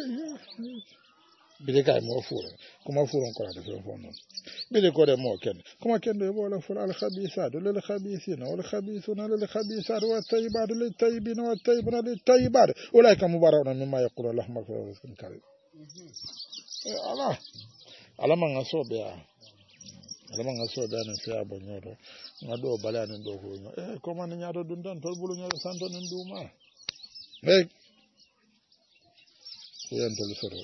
A: bide kay mo furo kuma furon ko da fo non bide ko de mo ken kuma ken do wala fur al khabisat lil khabisina wal khabisuna lil khabisat wa tayyibat lil tayyibina wa tayyibuna lil tayyibat ulaika mubarakuna mimma yaqulu allah maghfirun wa rizqun karim ala man asobe nan sai abon yodo ngado bala nan do ko ko man nyaado dun dan tol bulu nyaado santo nan duma yan tol soro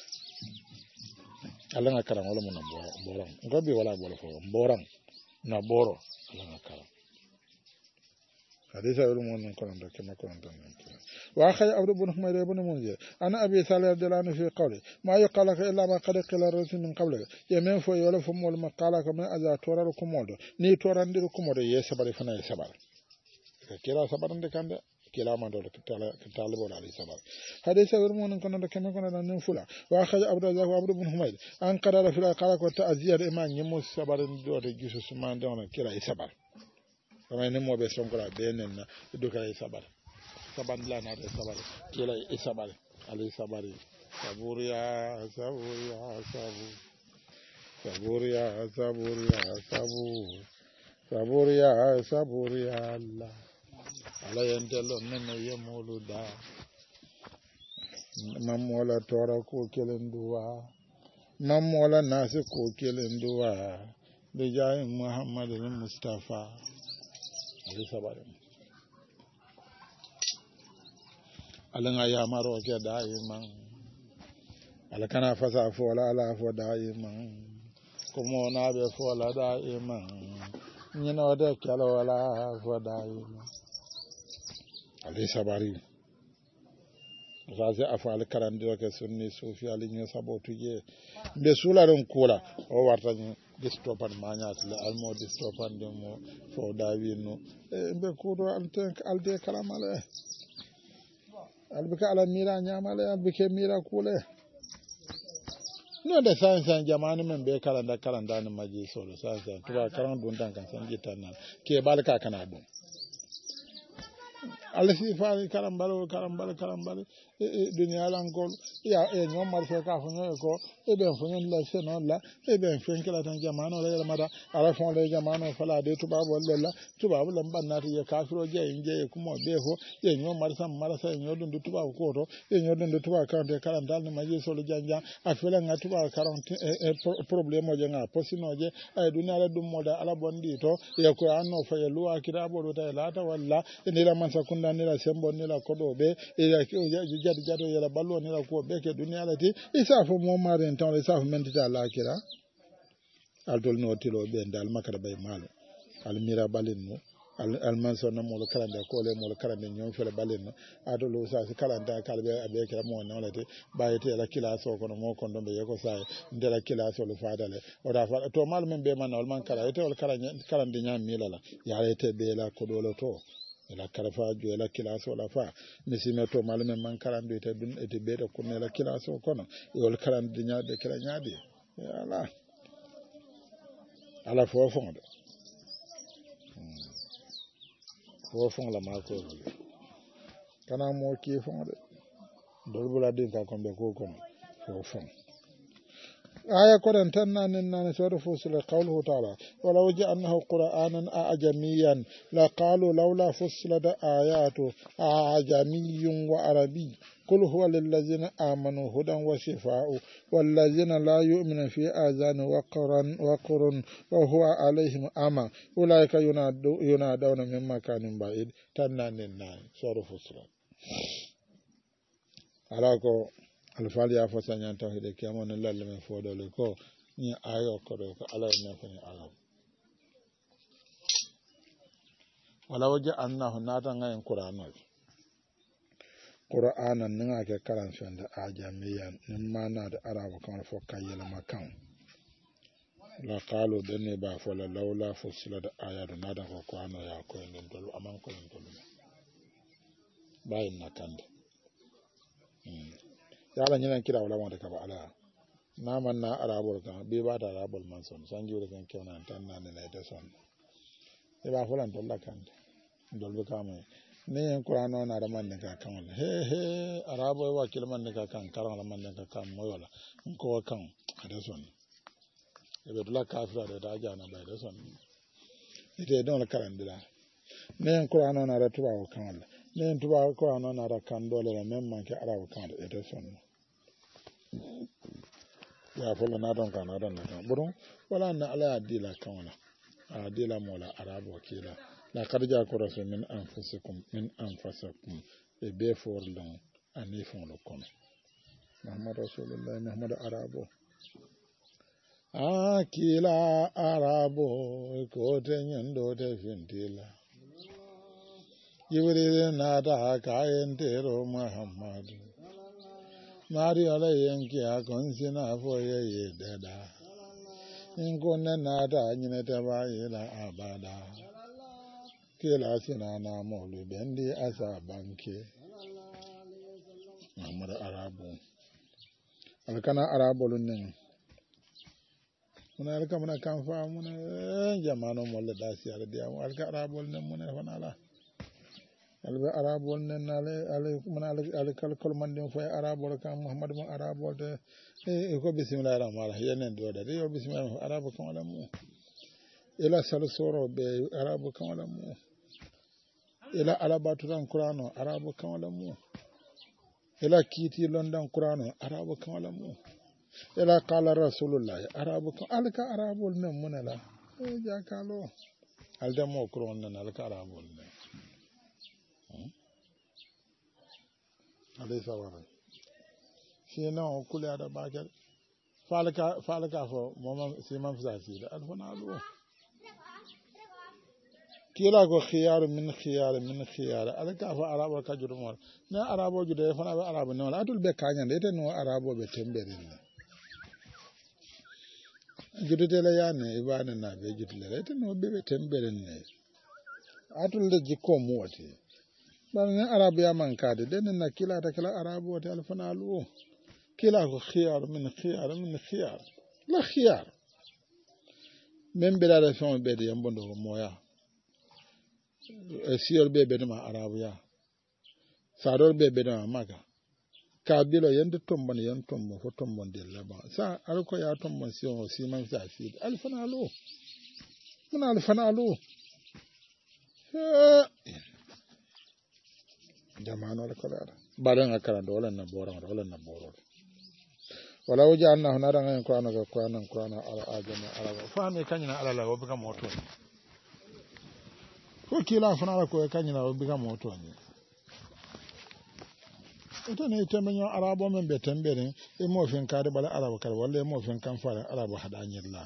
A: ala nga karam wala mun boram ngobi wala bolo fo boram na boro ala nga karam hadisa wala mun kono do kema kono do واخي عبد بن حميد بن منذر انا ابي صالح رضي الله عنه في قوله ما يقال لك الا ما قد قيل الرسول من قبلك يمن فو يولا فمول ما قال كما اذا تورالكم مودو ني تورانديركم مودو يسبر فنا يسبر كلا سبر ndekande kila mando kitale bola ali sabar hadisa wermon kono do kema kono nan fula wa khaja abdullah ibn humayd an qadara fil qala ko ta'ziyar iman yimus sabar do de gisu suma don kila sabar kama ne mo be sonkora be nen na do kala sabar sabandla na de sabar kila e sabar ali sabari saburiya saburiya sabu saburiya saburiya sabu saburiya saburiya Allah ala yentelo nene yemuluda mamola tora ko kelenduwa mamola nasi ko kelenduwa da jayin muhammadu mustafa ali sabari alanga ya maro ke daiman alkana fasa fola ala fo daiman kuma na be fola daiman nyina da kala wala fo daiman ali sabari zaze afal karandiro ke sunni sufi ali nyo sabotu je be sularen kula o warta distopan mañatile almo distopan de mo fo dawino be kudo alde kalamale albika ala mira nyamale albike mira kule no de san jamani men be kalanda ni maji solo san tuba karan don tan kan san jitanna ke balka kana dum ala si faali karambalo duniya lankol ya e ñoom marché ka fo ñoy ko e ben fo ñon la seno la e ben fen kala tan jamano la yela mada ala fon le jamano fala de tuba bo la tuba bo lam bannati ye kafiro je inje ko mo be fo e ñoom marché mala sa ñoo dum tuba ko to e ñoo dum tuba kan de karam dal ni maji solo janja a fela nga tuba 40 problème o je nga posino je ay duniya la dum moda ala bondi to e ko anno fa ye luwa kirabo do ta lata walla ni la man sakunda ni la sembo ni la kodobe e ya jadi yala ballo ni la ko be ke duniya lati isa fo mo maren tan isa fo mentita lakira aldol no tilo be dal makara bay malo al mira balin al manso na mo kalanda ko le mo kalanda ñom fele balin adolo sa si kalanda kalbe abe ke mo no lati bayete la kila so ko mo ko ndombe yeko sa ndela kila so lo fadale o da fa to mal men be man wal man kala ete wal kalanda ñam milala ya ete be la ko dolo to la karafa jo la kilaso la fa misime to malume man karando ite dun ete bedo kunne la kilaso kono yol karande nyaade kala nyaade ala fofon de fofon la ma ko kana mo ki fon de dolbula din ka kombe ko kono fofon آية قرآن تنان سورة فصل قوله تعالى ولو جعلناه قرآنا أعجميا لقالوا لولا فصلت آياته أعجمي وعربي قل هو للذين آمنوا هدى وشفاء والذين لا يؤمنون في آذان وقر وهو عليهم أمى أولئك ينادون من مكان بعيد تنان سورة فصل alaako alfaali ya fasa nyan tawhid kiyamo ne lalle men fodole ko ni ayo ko do ko ala ne fani ala wala waja annahu nata ngayen qur'anan ninga ke karan fende ajamiyan nimma na da arabo kan fo kayela makan la qalu dani ba fo la laula fusila da ayatu nada ko qur'ano ya ko en dolu aman ko en dolu bayin nakande yala ñinen kira wala wonde kaba ala naman na arabol kan be ba da arabol man son sanjure kan kewna tan nan ne de son e ba fulan to lakande dol be kam ne en qur'ano na da man ne ka kan he arabo wa kilman ne ka kan karan la man ne ka kan moyola ko kan ada son e be dula kafira da jana ba da son ite don la karan dila ne en qur'ano na da tuba ko kan nen tuba ko anona ra kan dole la men manke arawo kan e de son ya folo na don kan na burun wala na ala adila kan wala adila mola arabo kila la kadja ko rasul min anfusakum e be forlon ani fon lo kono muhammad rasulullah muhammad arabo kila arabo ko tenyen do de fintila Jibril nada kayan tero Muhammadu Mari ala yanki akon sina foye dada in kunna nada nyine tabayila abada kila sina na molu bendi asa banke Muhammad arabu alkana arabu lunin muna alka muna kan fa muna jamano molle da si ala dia alka arabol ne muna fana la albe arabol ne nale ale muna ale kal man dem fa arabol kan muhammad mo arabol de ko bismillahir rahmanir rahim yenen do da yo bismillah arabo kan wala mu ila sal soro be arabo kan wala mu ila alabatu ran qur'ano arabo kan wala mu ila kiti london qur'ano arabo kan wala mu ila qala rasulullah arabu kan alka arabul nan munala ja kalo alda mo qur'an nan alka arabul nan alai sawara shi na kula da bakar falka fo mama sai man fasi da alfana alu kila go khiyar min khiyar alka fa arabo ka jurmo na arabo jude fa na arabo no atul be kanya de no arabo be temberin judutela yane ibana na be judutela ite no be temberen ne atul de jikko muwati ban arabu ya man kade den na kila ta kala arabu wata alfana alu kila ko khiyar min khiyar la khiyar men be da fon be de yambondo moya siyor be ma arabu ya sador be ma maka kabilo yanda tombon yan tombon fo tombon de laba sa alko ya tombon si on si man sa fi alfana lo mun alfana lo jama'ano la kala badan akara do wala na boro wala wuja anna hunara ngan ko anaga ko ana ala ajama ala fa me kanyina ala la wobika moto ko kila fana ko kanyina wobika moto ni ito ne temenyo arabo men be tembere e mo fin kare bala arabo kare walla mo fin kan fara arabo hada nyilla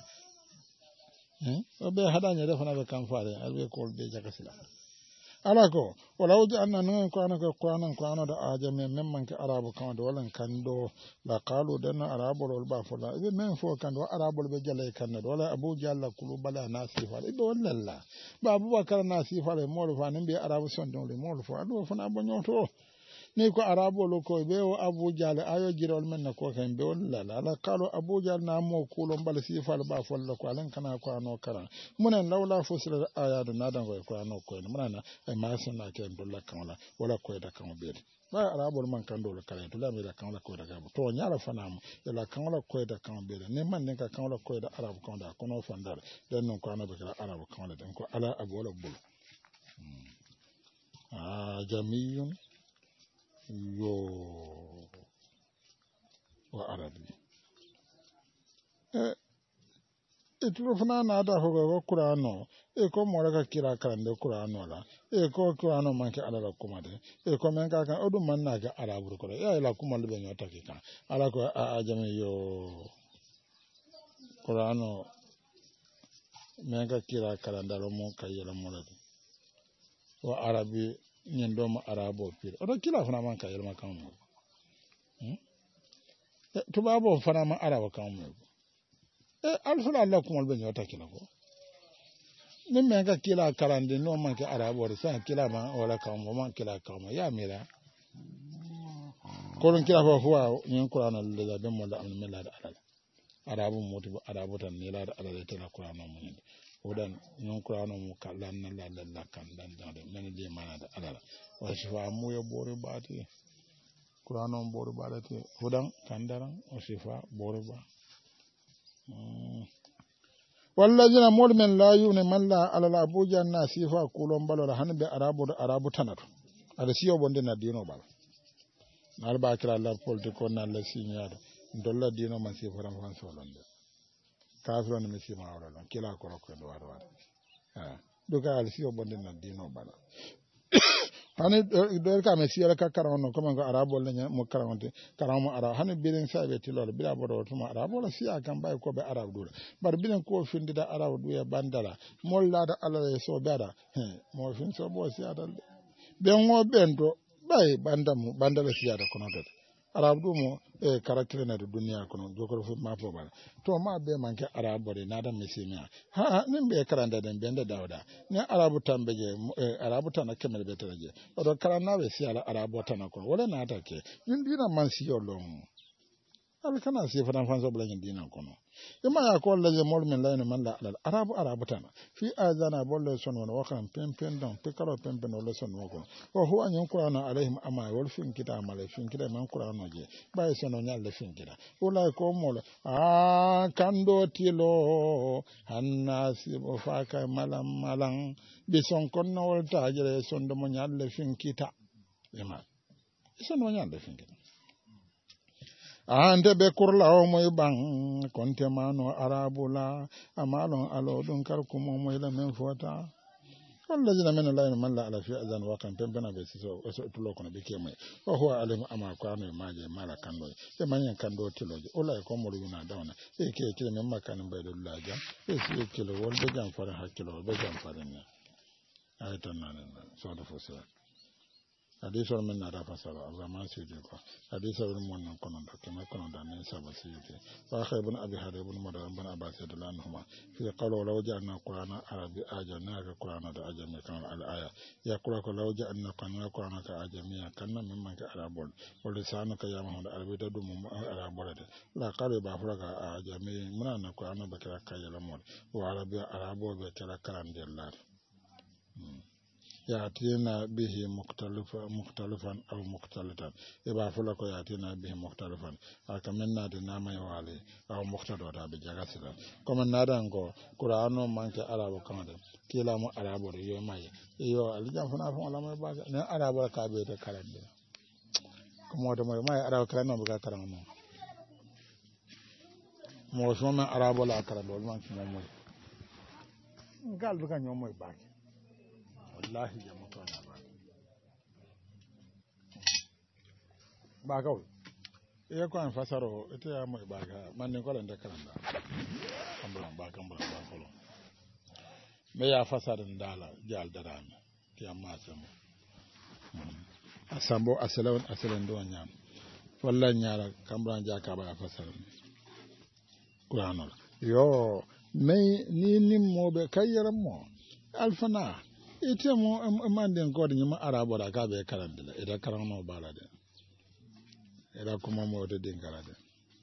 A: o be hada nyira fana be kan fara albe ko be jakasila alako wala wuja anna nan ko ana da ajame men man ke arabo kan do wala kan do la qalu dana arabo lol ba fola be men fo kan do arabo be jale kan do wala abu jalla kulu bala nasifa be walla ba abubakar nasifa le mo fa nan be arabo son do le mo fo ado fana bonyoto ni ko arabo lo ko be o abu jale ayo jirol men ko kan be walla la qalu abu jal na mo kulo bala sifal ba folla ko alan kana ko ano kara munen lawla fusila ayadu nadan ko ano ko munana e masana ke dolla kan wala ko da kan be ba arabo man kan do kala to la me da kan la ko da ga to nyala fanam e la kan la ko da kan be ne man ne ka kan la ko da arabo kan da kono fandar den non ko ana be kala arabo kan la den ko ala abu wala bulu jamiyun yo wa arabi ituro fana na da ko qur'ano ko mo ka kira karande qur'ano la ko qur'ano man ke ala kuma de ko men ka kan odum man na ga arabu ko ya la kuma le be nyota ke kan ala ko a jame yo qur'ano men ka kira karande lo mo ka yela mo la wa arabi nyen do ma arabo pir o kila fana man ka yela kan mo tubabo fana ma arabo kan mo alfala Allah kuma ben yota kila ko nin men ka kila karande no man ka arabo sa kila ma wala kan mo man kila kan mo ya mira ko ron kila fa huwa nyen qur'an Allah da mo da amin la da alala arabo moti arabo tan ni la da alala ta la qur'an mo ni odan nyen qur'an mo kallan na la kan dan da men de mana da alala wa shifa mu ya bore baati qur'an mo bore baati odan kandaran o shifa bore ba wallazina mulmin la yune malla ala abuja na sifa kulon balo hanbe arabu tanatu ada siyo bonde na dino bal nal ba kira la politiko na la sinyado dolla dino man sifa ran fan solonde kafiro ne mesi ma wala kila ko ko do wado duka al siyo bonde na dino bala hani do ka me siya ka karawno ko man ko arabo le mo karawonte karawmo ara hani bilen sabe tilol bila bodo to ma arabo la siya kan bay ko be arabo dula bar bilen ko findida arabo du ya bandala molla da ala so bada mo fin so bo siya dal ben ngo bendo bay bandala siya da kono dal arabo du mo karakter na duniya kono jokoro fu ma fo bala to ma be manke arabo de nada mesimia nin be karanda den bende dawda ne arabo tambeje arabo tan kemel be taraje do karana be si ala arabo tan ko wala na ta ke nin dina man si yolon al kana si fatan fanso bulan dinan kono ima ya ko laje mol men layno man la al arabu tana fi azana bolle son wona wakan pempen don pe kala pempen wala son wako o huwa nyon qur'ana alaihim ama wal fin kita mala fin kita man qur'ano je bay sono nyalle fin kita wala ko mol kando tilo hannasi o faka malam bison konno wol tajere son do mo nyalle fin kita ima sono nyalle fin kita ande be kurla o moy bang konte mano arabula amalon alo dun kar kumo moy la men fota walla jina men la man la ala fi azan wa kan pembana be so tulo kono be kemay o ho alim ama ko ano maje mala kando e manyan kando tiloje o la ko mo yuna dawna e ke kile men makan be do laja e si kilo wol be jam fara hakilo be jam fara ni aytan nan so do fo hadisa men na rafa sala zaman sidi ko hadisa wal mon non kono da kema kono da ne saba sidi wa khaybun abi hadibun madan ban abbas radhiyallahu anhuma fi qawlu law ja'alna qur'ana arabi ajana ka qur'ana da ajami kan al aya ya qura ko law ja'alna qur'ana ka ajami kanna mimman ka arabul wal lisanu ka yama da arabi da dum arabul da la qari ba furaga ajami muna na qur'ana ba kira kayala mod wa arabi arabo be kira karan dellar يأتينا به مختلفا أو مختلطا إذا فلك يأتينا به مختلفا أكملنا دينام يوالي أو مختلطا بجغسلا كما نادنكو قرآن مانك عرب كمد كلا مو عرب يومي يو الجام فنا فما لما يباك نه عرب كابيت كلام دي كما تما ما عرب كلام بكا كلام مو سوما عرب لا كلام دول مان كمو قال بكا نيومي باك wallahi ya mutu ana ba kawai iya kwan fasaro ita ya mai ba ga mannin kwalan da karanta kambulan ba kolo me ya fasarin dala jal da rami ki amma samu asambo asalon don nyam wallan nyara kambulan jaka ba fasarin kuranol yo mai ni mo be kayyaran mo alfana ite mo manden ko de nyima arabo da ka be karandila ida karano balade ida kuma mo de dingarade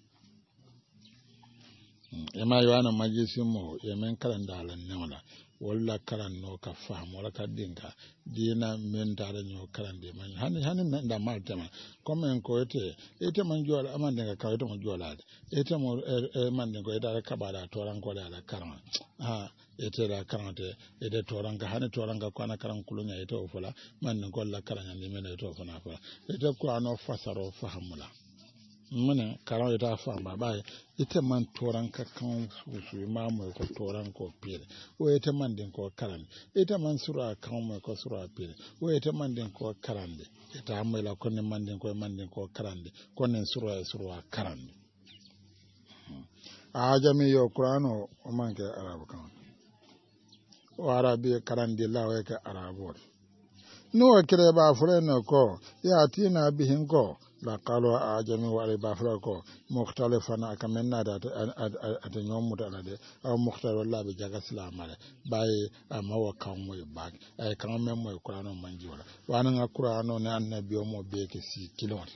A: ema yana majisi mo yemen karanda lan newla walla karan no ka fam wala ka dinga dina men dara nyo karande man hani men da mal tema comme en ko ete man jola amande ka kawto mo jola ete mo manden ko ida ka bada toran ko da karan ete la karante ede toranga hani toranga kwana karan kulunya ete ofula manden ko la karanya ni men ete ofuna fa ete ko ano fasaro fahamula mune karan ita famba bai ite man toran ka kan su imamu ko toran ko pire o ite man din ko karan ite man sura kan mo ko sura pire o ite man din ko karande ita amela ko ne man din ko karande ko ne sura karande a jami yo qur'ano o man ke arabu kan o arabi karande lawe ke arabu no kire ba fure no ko ya tina bihin ko la qalu ajami wa al-bafra ko mukhtalifan akamenna da at nyom da de aw mukhtal wala bi jaga salamale bay amawa kan moy bag ay kan men moy qur'ano manji wala wana nga qur'ano ne annabi o mo be ke 6 kilomètres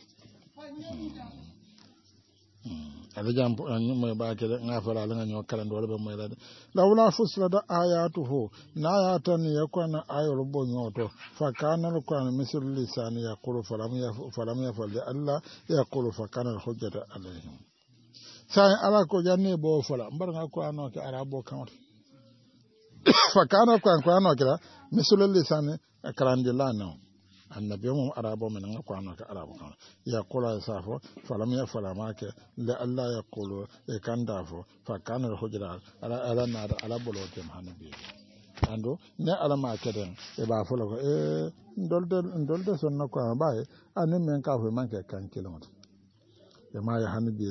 A: ala jam moy ba ke nga fala la nga kalan wala be moy la lawla fusla da ayatuhu na ayatan yakuna ayul bonyoto fa kana alquran misl lisan yaqulu falam yafal alla yaqulu fa kana alhujjata alayhim sai ala ko janne bo fala mbar nga qur'ano ke arabo kan fa kana qur'ano ke misl lisan karandilano annabi mu arabo men nga qur'ano ke arabo kan yaqulu safo falam yafal make la alla yaqulu e kandafo fa kana alhujjata ala bolote hanabi ando ne alama keden e ba folo ko ndolde sonna ko bae anen men ka fo man ke kan kilomètre e ma ya hanabi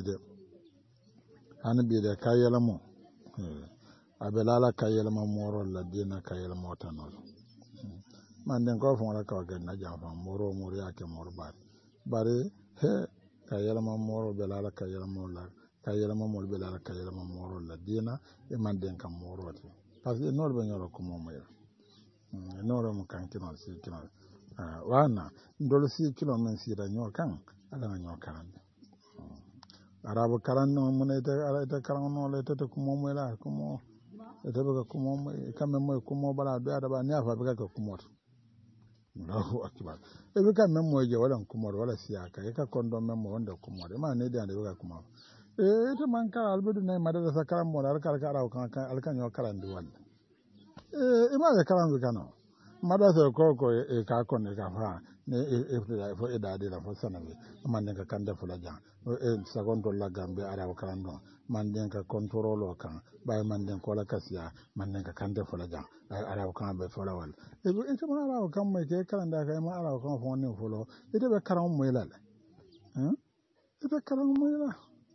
A: de kayela mo abelala kayela mo moro la dina kayela mo tanol man den ko fo la ka ga na ja fa moro yake moro bare he kayela mo moro belala kayela mo la kayela mo mol belala kayela mo moro la dina e man den kam moro ti parce que nor be nyoro ko mo moy nor mo kan kino si kino wana ndol si kilo men si da nyo kan ala nyo kan arabu karan no mun ita karan no le tata kumo mo la kumo ita be kumo mo kamme mo kumo bala do ada ba ni afa be ka kumo Allahu akbar e be ka memmo je wala kumo wala siyaka e ka kondo memmo wonde kumo ma ne de ande be ka kumo ita man ka albedu ne madada sakaram mo la ka arabu kan alkan yo karan di wala ima ya karan bi kano madada ko e ka kon e ka fa ne fo idade la fo sanabe man ne ka kande fula jang secondo la gambe ara karando man den ka controlo kan bay man den ko la kasiya man den ka kande fula jang ara kan be fola wal e ita ma ara kan mai ke karanda kai ma ara kan fo ne folo ita be karam mo ilal ita karam mo ilal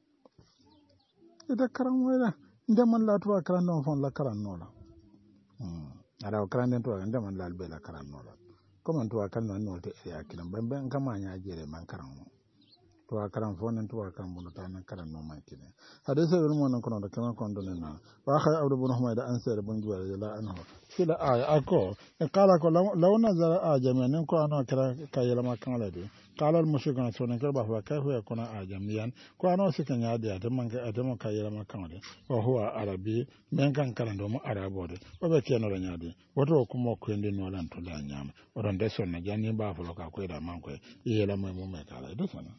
A: ita karam mo ilal nde man la to karando fon la karando la ara karando to nde man la be la karando la comme to kan no no te ya kiran ban kama nya jere man karamo to akaran fonen to akaran bunu ta nan karan no man kine hadisi ibn mun kono da kama kondo ne na wa khay abdu ibn humayd an sayr ibn juwayr la anhu sila aya ako e kala ko law nazara ajamiyan ko ano kira kayela makala de kala al mushrikun sonen ko ba fa kayfa yakuna ajamiyan ko ano sikan ya de man ka adamo kayela makala de wa huwa arabi men kan karan do mo arabo de o be keno la nyaade woto ko mo ko ndi no lan to la nyama o don de sonna jani ba fa ka ko da man ko yela mo me kala de sonna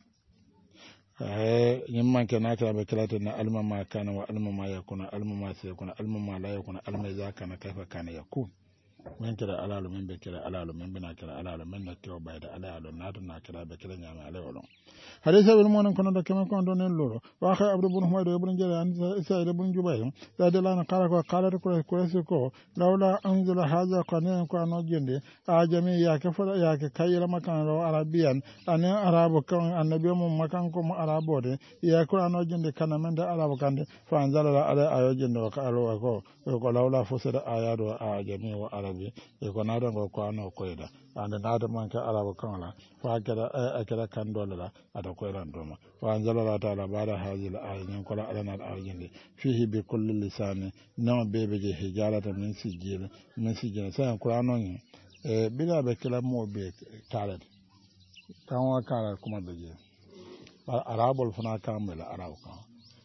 A: ñimman ke nakira be kilate na alma ma kana wa alma ma yakuna alma ma sayakuna alma ma la yakuna alma idha kana kayfa kana yakun men kira alalu men be kira alalu men bina kira alalu men na kew bayda alalu nadu na kira be kira nyama ala wala hadisa bil monon kono do kema kono do nen loro wa khay abdu ibn humayd ibn jara an sa'id ibn jubayr radiyallahu qala ko lawla anzala hadha qanan ko ano jende ajami ya ke fara ya ke kayira makan ro arabian an arabu kan annabi mum makan ko mu arabode ya ko ano jende kana men da arabu kande fa anzala ala ayo jende ko alo ko lawla fusada ayado ajami wa arabi e ko nada ko ano koyda ande nada man ka arabu kan la fa akara kan dola ada koyran doma wa anzala ta'ala ba'da hadhihi al-ayatin qala alana al-ayatin fihi bi kulli lisani na bebe je hijarata min sijil sa qur'ano ni bila be kala mo be kala kan wa kala kuma be je arabul fana kamela arab kan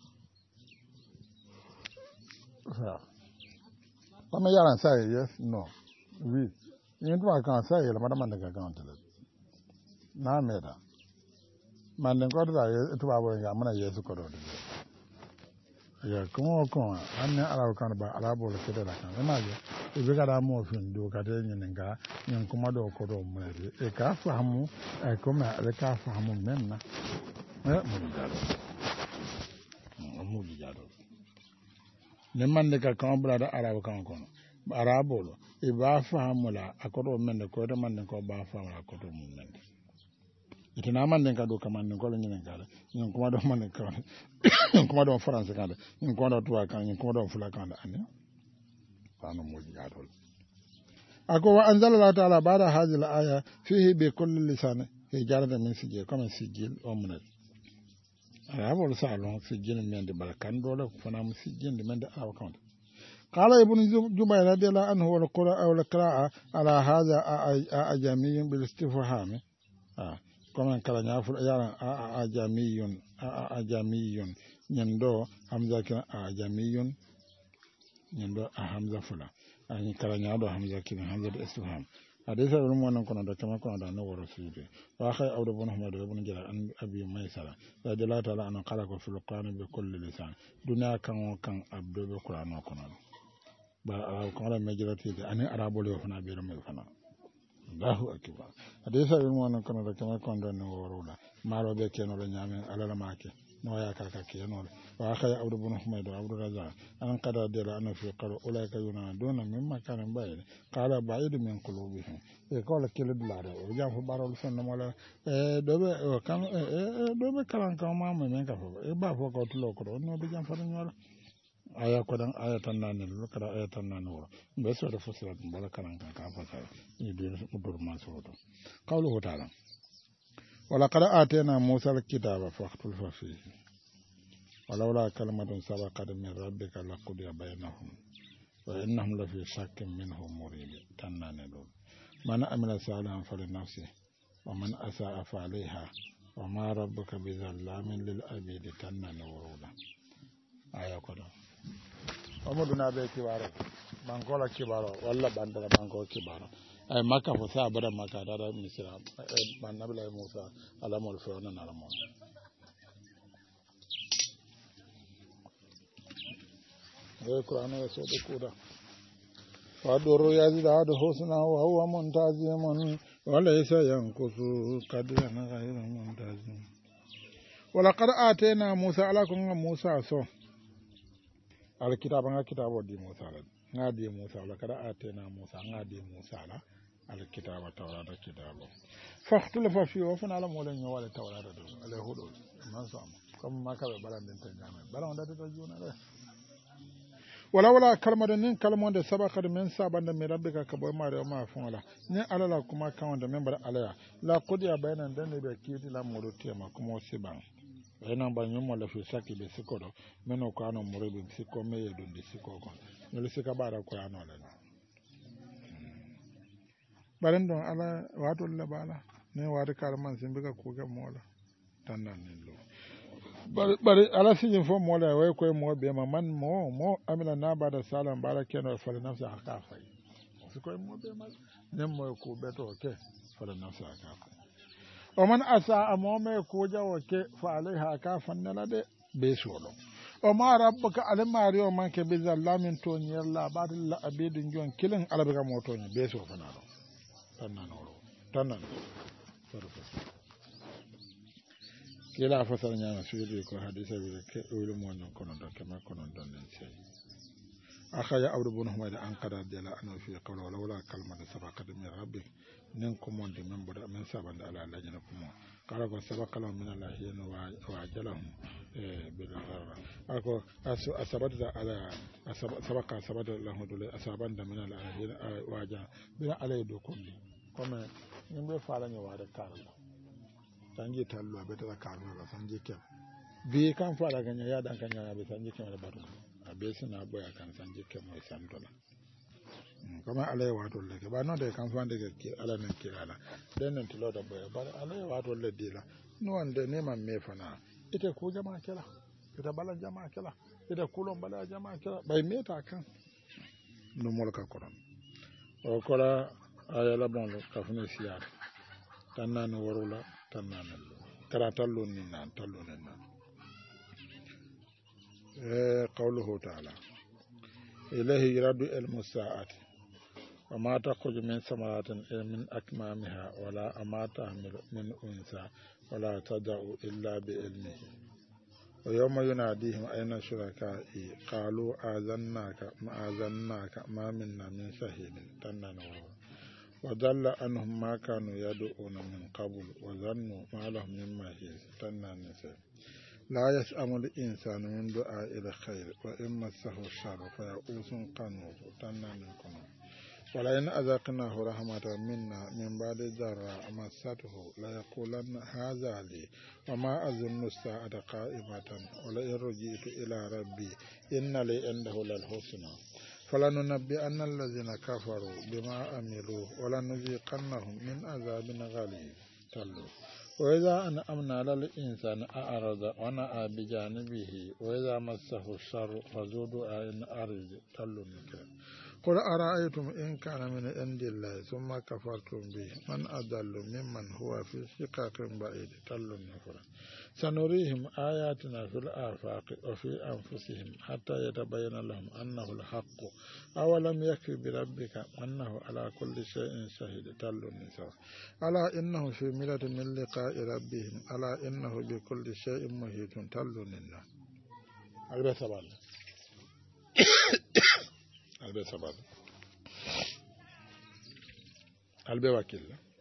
A: sa kama yaran sai yes no oui ni to kan sai la madama daga kan tele na meda man den ko da to ba bo ga mana yesu ko do ya ko anne arab kan ba arabo le kede la kan ma je e be ga mo fin do ka de nyin nga nyin kuma do ko do mo e ka fahamu e ko ma e ka fahamu men na mu di jado ne man de ka kan bra da arab kan ko arabo lo e ba fahamu la akodo men de ko de man de ko ba fahamu la akodo mun men itina man den ka do kaman ko la nyinen kala nyin kuma do man ka kuma do france kala nyin kuma do tuwa kan nyin kuma do fula kan ane fano mo jadol ako wa anzala Allah ta'ala ba'da hadhihi al-aya fihi bi kulli lisan hijaratan min sijil kama sijil o munal arabo salon sijil men de barakan do la fana mu sijil de men de aw kan قال ابن جبير رضي الله عنه والقراءة على هذا أجمي بالاستفهام كما كلا نافل يالا ajamiyun nyendo hamza kina ajamiyun nyendo hamza fula ani kala nyaado hamza kina hamza de istifham hadisa dum wonon kono da kama kono da no woro suude wa khay awdo bon hamado ibn jara an abi maysara radiyallahu ta'ala an qala ko fil qur'an bi kulli lisan duna kan abdo be qur'an kono ba ko la majority ani arabo le fana be ram fana Allahu akbar hadisa dum wonon kono da kama kono da no woro la maro be keno la nyame ala la make no ya kaka keno wa khay awdo bon hamado abdu raza an qada de la ana fi qala ulaika yuna duna mimma kana bayna qala ba'id min qulubihim e ko la kele dulare o jam fo barol sonno mala dobe kalan kan ma men ka fo e ba fo ko tulo ko no be jam fa nyala aya ko dan aya tan nan lo kada aya tan nan woro be so do fosira dum bala kalan kan ka fa sa ni do mudur ma so do qawluhu ta'ala wala qad atayna musa al-kitaba fakhtul fihi ولولا كلمة سبقت من ربك لقضي بينهم وإنهم لفي شك منه مريب تنان دول من عمل صالحا فلنفسه ومن أساء فعليها وما ربك بظلام للعبيد تنن ورولا آية كده ومدنا به كبارو بانكولا كبارو ولا باندلا بانكو كبارو أي مكة فسا بدا مكة دارا مصر بان نبي موسى على مول فرعون على مول القرآن رسول كودا فادور يزيد هذا حسنا وهو منتظم وليس ينقص قدرا غير منتظم ولقد آتينا موسى على كون موسى سو الكتاب عن كتاب ودي موسى ngadi موسى ولقد آتينا موسى ngadi موسى على الكتاب التوراة كتابه فاختلف فيه وفن على مولين يوالي التوراة على هدول ما سام كم ما كان بلان تنجامل بلان ده تجون عليه wala kalmar nin kalmar da sabaka da men saban da mai rabbika ka boy mare ma fun ni alala kuma kan da member alaya la qudiya bayanan dan da kiti la muruti ma kuma siban ina ban yum wala fi saki be sikodo meno ko ano muribi siko me yedun di siko ko no sika bara ko ano la baran don ala wato la bala ne wari kalman sin bika ko ga mola tannan ni lo bari ala sijin fo mola way koy mo be ma man mo amina na bada salam barakeno fa nafsa haka fay su koy mo be ma nem mo ko beto ke fa nafsa haka fay o man asa amome ko jawo ke fa alaiha ka fannala de be solo o ma rabbuka alimari o man ke be zallamin to nyer la badal la abidin jon kilin alabaga moto ni be so fanalo tannan kila fasal nyama suudi ko hadisa bi ke wulu mo non kono don kama kono don den sey akhaya abdu bin humayd an qadar jala anu fi qawla wala kalmatu sabaqat min rabbik nin ko monde men boda men sabanda ala lajina ko mo kala ko sabaqala min allah yen wa jalahum bil gharra ako asabata ala sabaqa sabata lahu dul asabanda min allah yen wa ja bi alay do kulli comme nimbe fala ni wa de kala sanji tallo be tara kanu la sanji kem bi kan fara ganya ya dan kan ya be sanji kem da batu abe sina boya kan sanji kem mai sandola kuma alai wato le ba no de kan fande ke ala nan kirala den nan tilo da boya ba alai wato le dila no wanda ne man me fana ita ko jama'a kila ita balan jama'a kila ita kulon bala jama'a kila bai meta kan no molka koran o kola ayala bon ka fune siyar tannan warula tannan kara tallo ni nan tallo ni nan qawluhu ta'ala ilahi yuradu ilmu sa'ati wa ma takhruju min samaratin min akmamiha wala amata min unsa wala tad'u illa bi ilmihi wa yawma yunadihim ayna shuraka'i qalu azannaka ma minna min shahidin tannan وضل عنهم ما كانوا يدعون من قبل وظنوا ما لهم من محيص تنانسا لا يسأم الإنسان من دعاء الخير وإن مسه الشر فيئوس قنوط تنانكم ولئن أذقناه رحمة منا من بعد ضراء مسته ليقولن هذا لي وما أظن الساعة قائمة ولئن رجعت إلى ربي إن لي عنده للحسنى فلننبئن الذين كفروا بما عملوا ولنذيقنهم من عذاب غليظ تلو وإذا أنعمنا على الإنسان أعرض ونأى بجانبه وإذا مسه الشر فذو دعاء عريض تلو قل أرأيتم إن كان من عند الله ثم كفرتم به من أضل ممن هو في شقاق بعيد تلو النفر سنريهم آياتنا في الآفاق وفي أنفسهم حتى يتبين لهم أنه الحق أولم يكفي بربك أنه على كل شيء شهيد تل النساء ألا إنه في ملة من لقاء ربهم ألا إنه بكل شيء محيط تل النساء البي سبال البي وكيل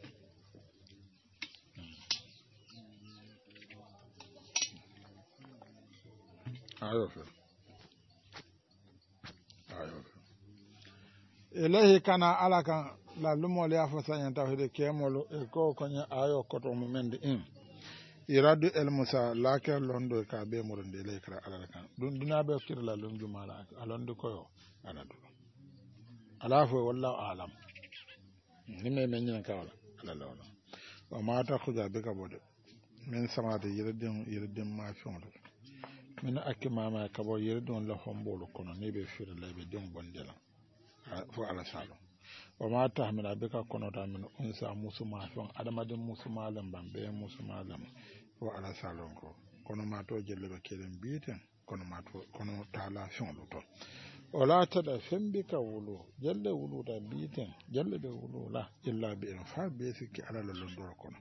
A: ilahi kana ala kan la lumo le afasa tawhid kemolo e ko konya ayo koto mumendi iradu el musa la ke londo ka be murunde le kra ala kan dun dina be kir la lum jumala alondo koyo ala do ala fo wallahu alam ni me men nyen kawala ala lawla wa ma ta khuja be ka bode min sama da yirdin ma fi'on min akima ma ka bo yirdon la hombolo kono ne be fira la be don bondela fo ala salo o ma tahmila bika kono da min unsa musuma fi'on adamadin musuma lam bambe musuma lam fo ala salo ko kono ma to jelle be kelen biiten kono ma to kono taala fi'on to wala tada fembika wulu jalle wulu da biiten jalle be wulu la illa bi en fa be sikki ala la londor kono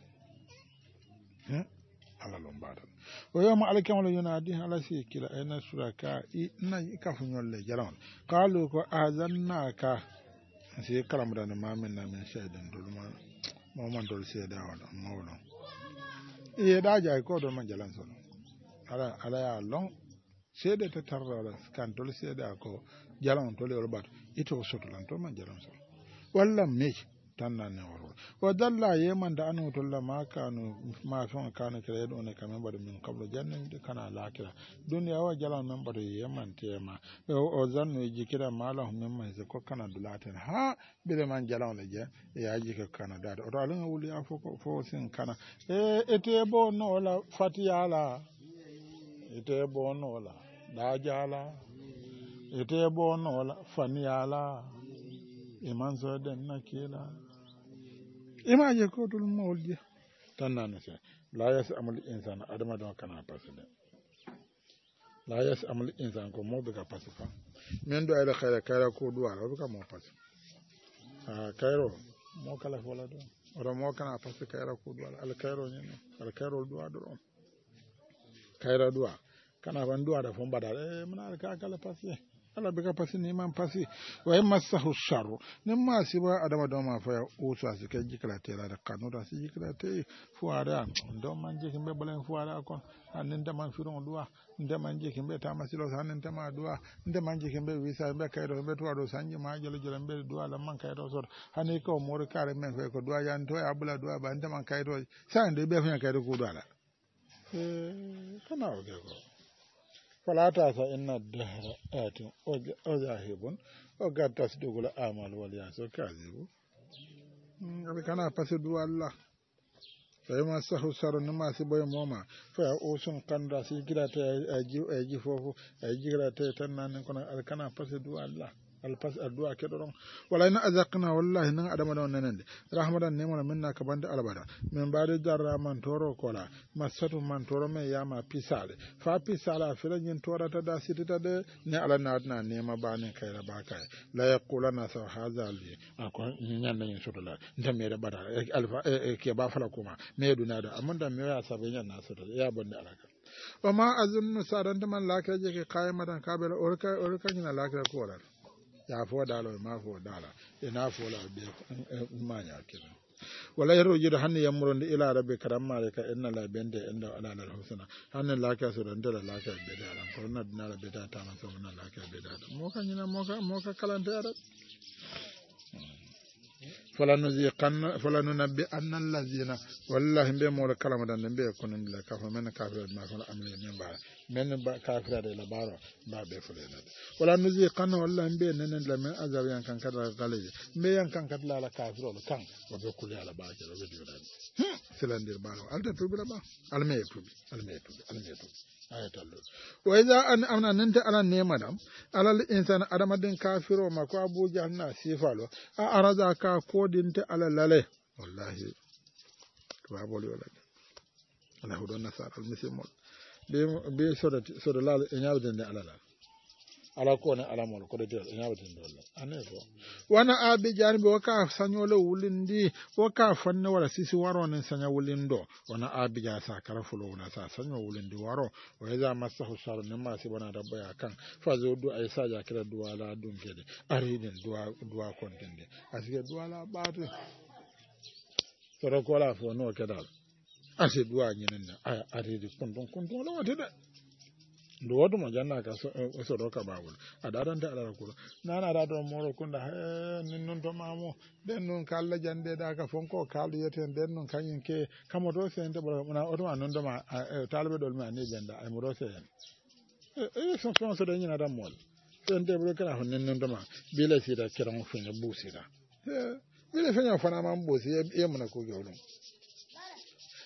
A: ala lombaɗal o wiyama alkamala yonadi ala si kila ena suraka ina kafu ñolle jalawol kalu ko azannaka si kalamudane maminna min seeden dolma moman dol seeda oɗo mawɗon yeeɗaji ay ko ɗon ma jalan sono ala ya long seede te tarraɗa kan tol seeda ko jalan tole ol ɓato ito sotolan to ma jalan sono walla meji tannan ne woro o dalla yemanda anu tolla ma kanu ma fon kanu kire do ne kamen bado min kablo janne de kana lakira dunya wa jalan men bado yemante ma o zannu jikira mala hum men se ko kana dulaten ha bile man jalan le je ya jike kana dade o ala wuli afo fo sin kana ete bo no la fatiyala ete bo no la dajala ete bo no la faniyala iman so den nakila imaje ko dul mawldi tanana se la yas amal insan adama don kana pasde la yas amal insan ko mo be ka pasifa men do ay khaira ko duwa o ka mo pas kairo mo kala fola do o mo kana pas kaira ko duwa al kairo ni al kairo duwa do kaira duwa kana ban duwa da fon badal mun ka kala pasé ala be ka pasi ni man pasi wa masahu sharru nim ma siba adama do ma fa o so asike jikala tela da kanu da si jikala te fuara do man jiki be balen fuara kon hanin da man firon duwa nde man jiki be ta masilo hanin ta ma duwa nde man jiki be wisa be kaydo be to do sanji ma jelo jelo be duwa la man kaydo so hani ko mor kare men fe ko duwa yan to abula duwa ba nde man kaydo sa nde be fa kaydo ko duwa la kana o ge ko فلا تاسا إن الدهر آت وذاهب وقد تصدق الآمال والياس كاذب أبي كان فسدوا الله فيما سهو سر نما سبوي موما فأوسن كان راسي كلا أجي فوفو أجي كلا تنان كنا كان فسدوا الله الفس الدعاء كدرون ولا إن أذقنا والله إن أدم دون نند رحمة نعمة منا كبند البدا من بعد جرى من تورو كلا مسات من تورو من ياما بيسال فبيسال فلان تورا تدا سيتة ده نعلى نادنا نعمة باني كيرا باكاي لا يقولنا سو هذا لي أكون نيان ينشر الله نتمير بدا الفا كيبا فلكوما ميدونا ده أماندا ميرا سبينيا ناسر يا بند ألاك وما أظن سارنت من لاكرا جك قائمة كابل أوركا نينا لاكرا كولا ya fo dalo ma fo dala ina fo la be manya kira wala yaro jido hanni yamuronde ila rabbi karamma ka inna la bende inda ala al husna hanni la ka so danda la ka be dala ko na dina la be ta ta man so na la ka be dala mo ka nyina mo ka kalante arab fala nunabbi anna allazina wallahi be mo la kalama dan be ko nan la ka fa men ka fa ma fa amle men ba men ba kafira de la baro ba be fulena wala nuziqanna wallahi be nenen la men azab yan kan kada galeje me yan kan kada la kafiro kan wa be kulli ala ba jalo be dinan silandir baro alta tubi la ba alme tubi ayatallo wa idha an amna nanta ala nemadam ala insan adamadin kafiro ma ko abuja na sifalo a araza ka kodinte ala lale wallahi to aboli wala ala hudon nasar al misimol be sodo lal e nyaawde ala ko ne ala mol ko de nyaawde dolla anego wana abi jarbi waka sanyole wulindi waka fanne wala sisi waro ne sanya wulindo wana abi ja sa karafulo wana sa sanyo wulindi waro wa iza masahu sar ne ma si bana rabba kan fazo du ay saja kira duwala dum kede ariden duwa kontende asige duwala baatu soro ko la fo no kedal ase duwa nyinen na aridi kondon la wate de ndo wadu mo janna ka so do ka bawul adaranta ala ko nana da do moro kunda nin non to mamo den non kala jande da ka fonko kalu yeten den non kanyin ke kamoto sente bolo na oto non do ma talbe dol ma ni benda ay moro sen so de nyina da mol sente bolo kala hon nin non do ma bila sida kiran funya busida bila fanya fana ma mbosi e mun ko gewlum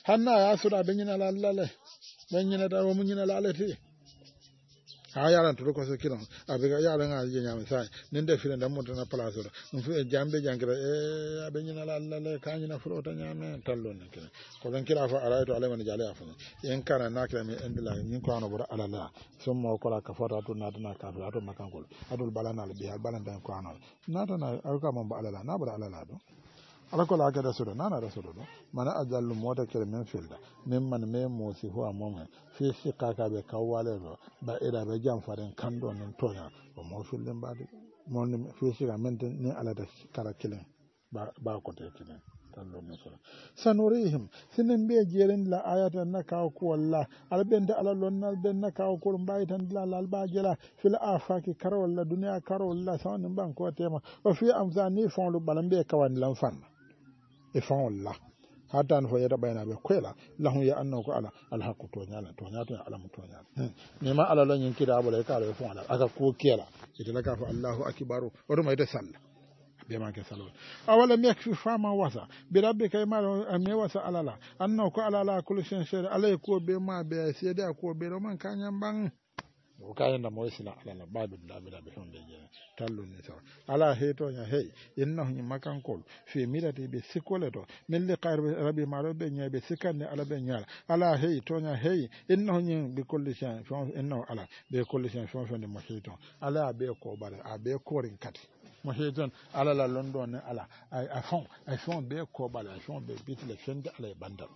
A: hanna ya sura ben nyina la lale ben nyina da mo nyina la lati ha yaran to ko so kiran abiga yaran a je nyam sai nin de filen da monta na place do fu jambe jangira abe nyina la lale ka nyina frota nyame tallo ne kiran ko ben kira fa arayto alayman jale afa en kana nakra mi endila min ko ano bura alala sommo ko la ka fota to nadana ka fa to makankol adul balana al biya balanda ko ano nadana alka mon ba alala na bura alala do alako la ka rasul nana rasul do mana ajallu mota kere men filda men man me mo si ho amon fi sikaka be kawale do ba ira be jam faren kando non tonya o mo filde mbade mon fi sika men ni ala da kala kilen ba ko te kilen tallo no so sanurihim sinen be jeren la ayata naka ko walla albende ala lonnal ben naka ko mbaytan la alba jela fil afaki karo walla dunya karo walla sanin ban ko tema o fi amzani fon lu balambe kawan lan fan e fan walla hadan fo yada bayna be kwela lahum ya annako ala alhaqu to nyala ala mu to nyala ne ma ala lon yinkira abule ka re fon ala aka ko kela ita laka fa Allahu akbaru odo mai da sallah be ma ke sallah awala yakfi fama wasa bi rabbika ma me wasa alala annako alala kullu shay alay ko be ma be sede ko be ro man kanyan ban o kayanda mo sila ala babu labira be honde je tallu ni so ala heto nya hey innahu ni makankol fi milati be sikole to min li qayr rabbi maro be nya be sikane ala be nya ala hey to nya hey innahu ni be kulli shay innahu ala be kulli shay fon fon de mo heto ala be ko bare a be ko rin kati mo heton ala la london ne ala ay fon be ko bare ay fon be bitle fende ala bandal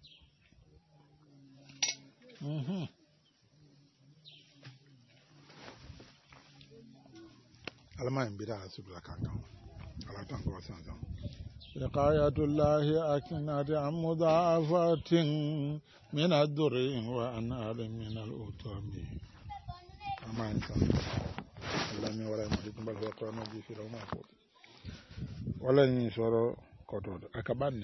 A: alamayin bida su bula kankan alatan ko san san iqayatullahi akinati amudafatin min ad-durri wa anal min al-utami amain san Allah mi wala mi tumbal ko no bi fi ma ko wala ni soro ko to akabanne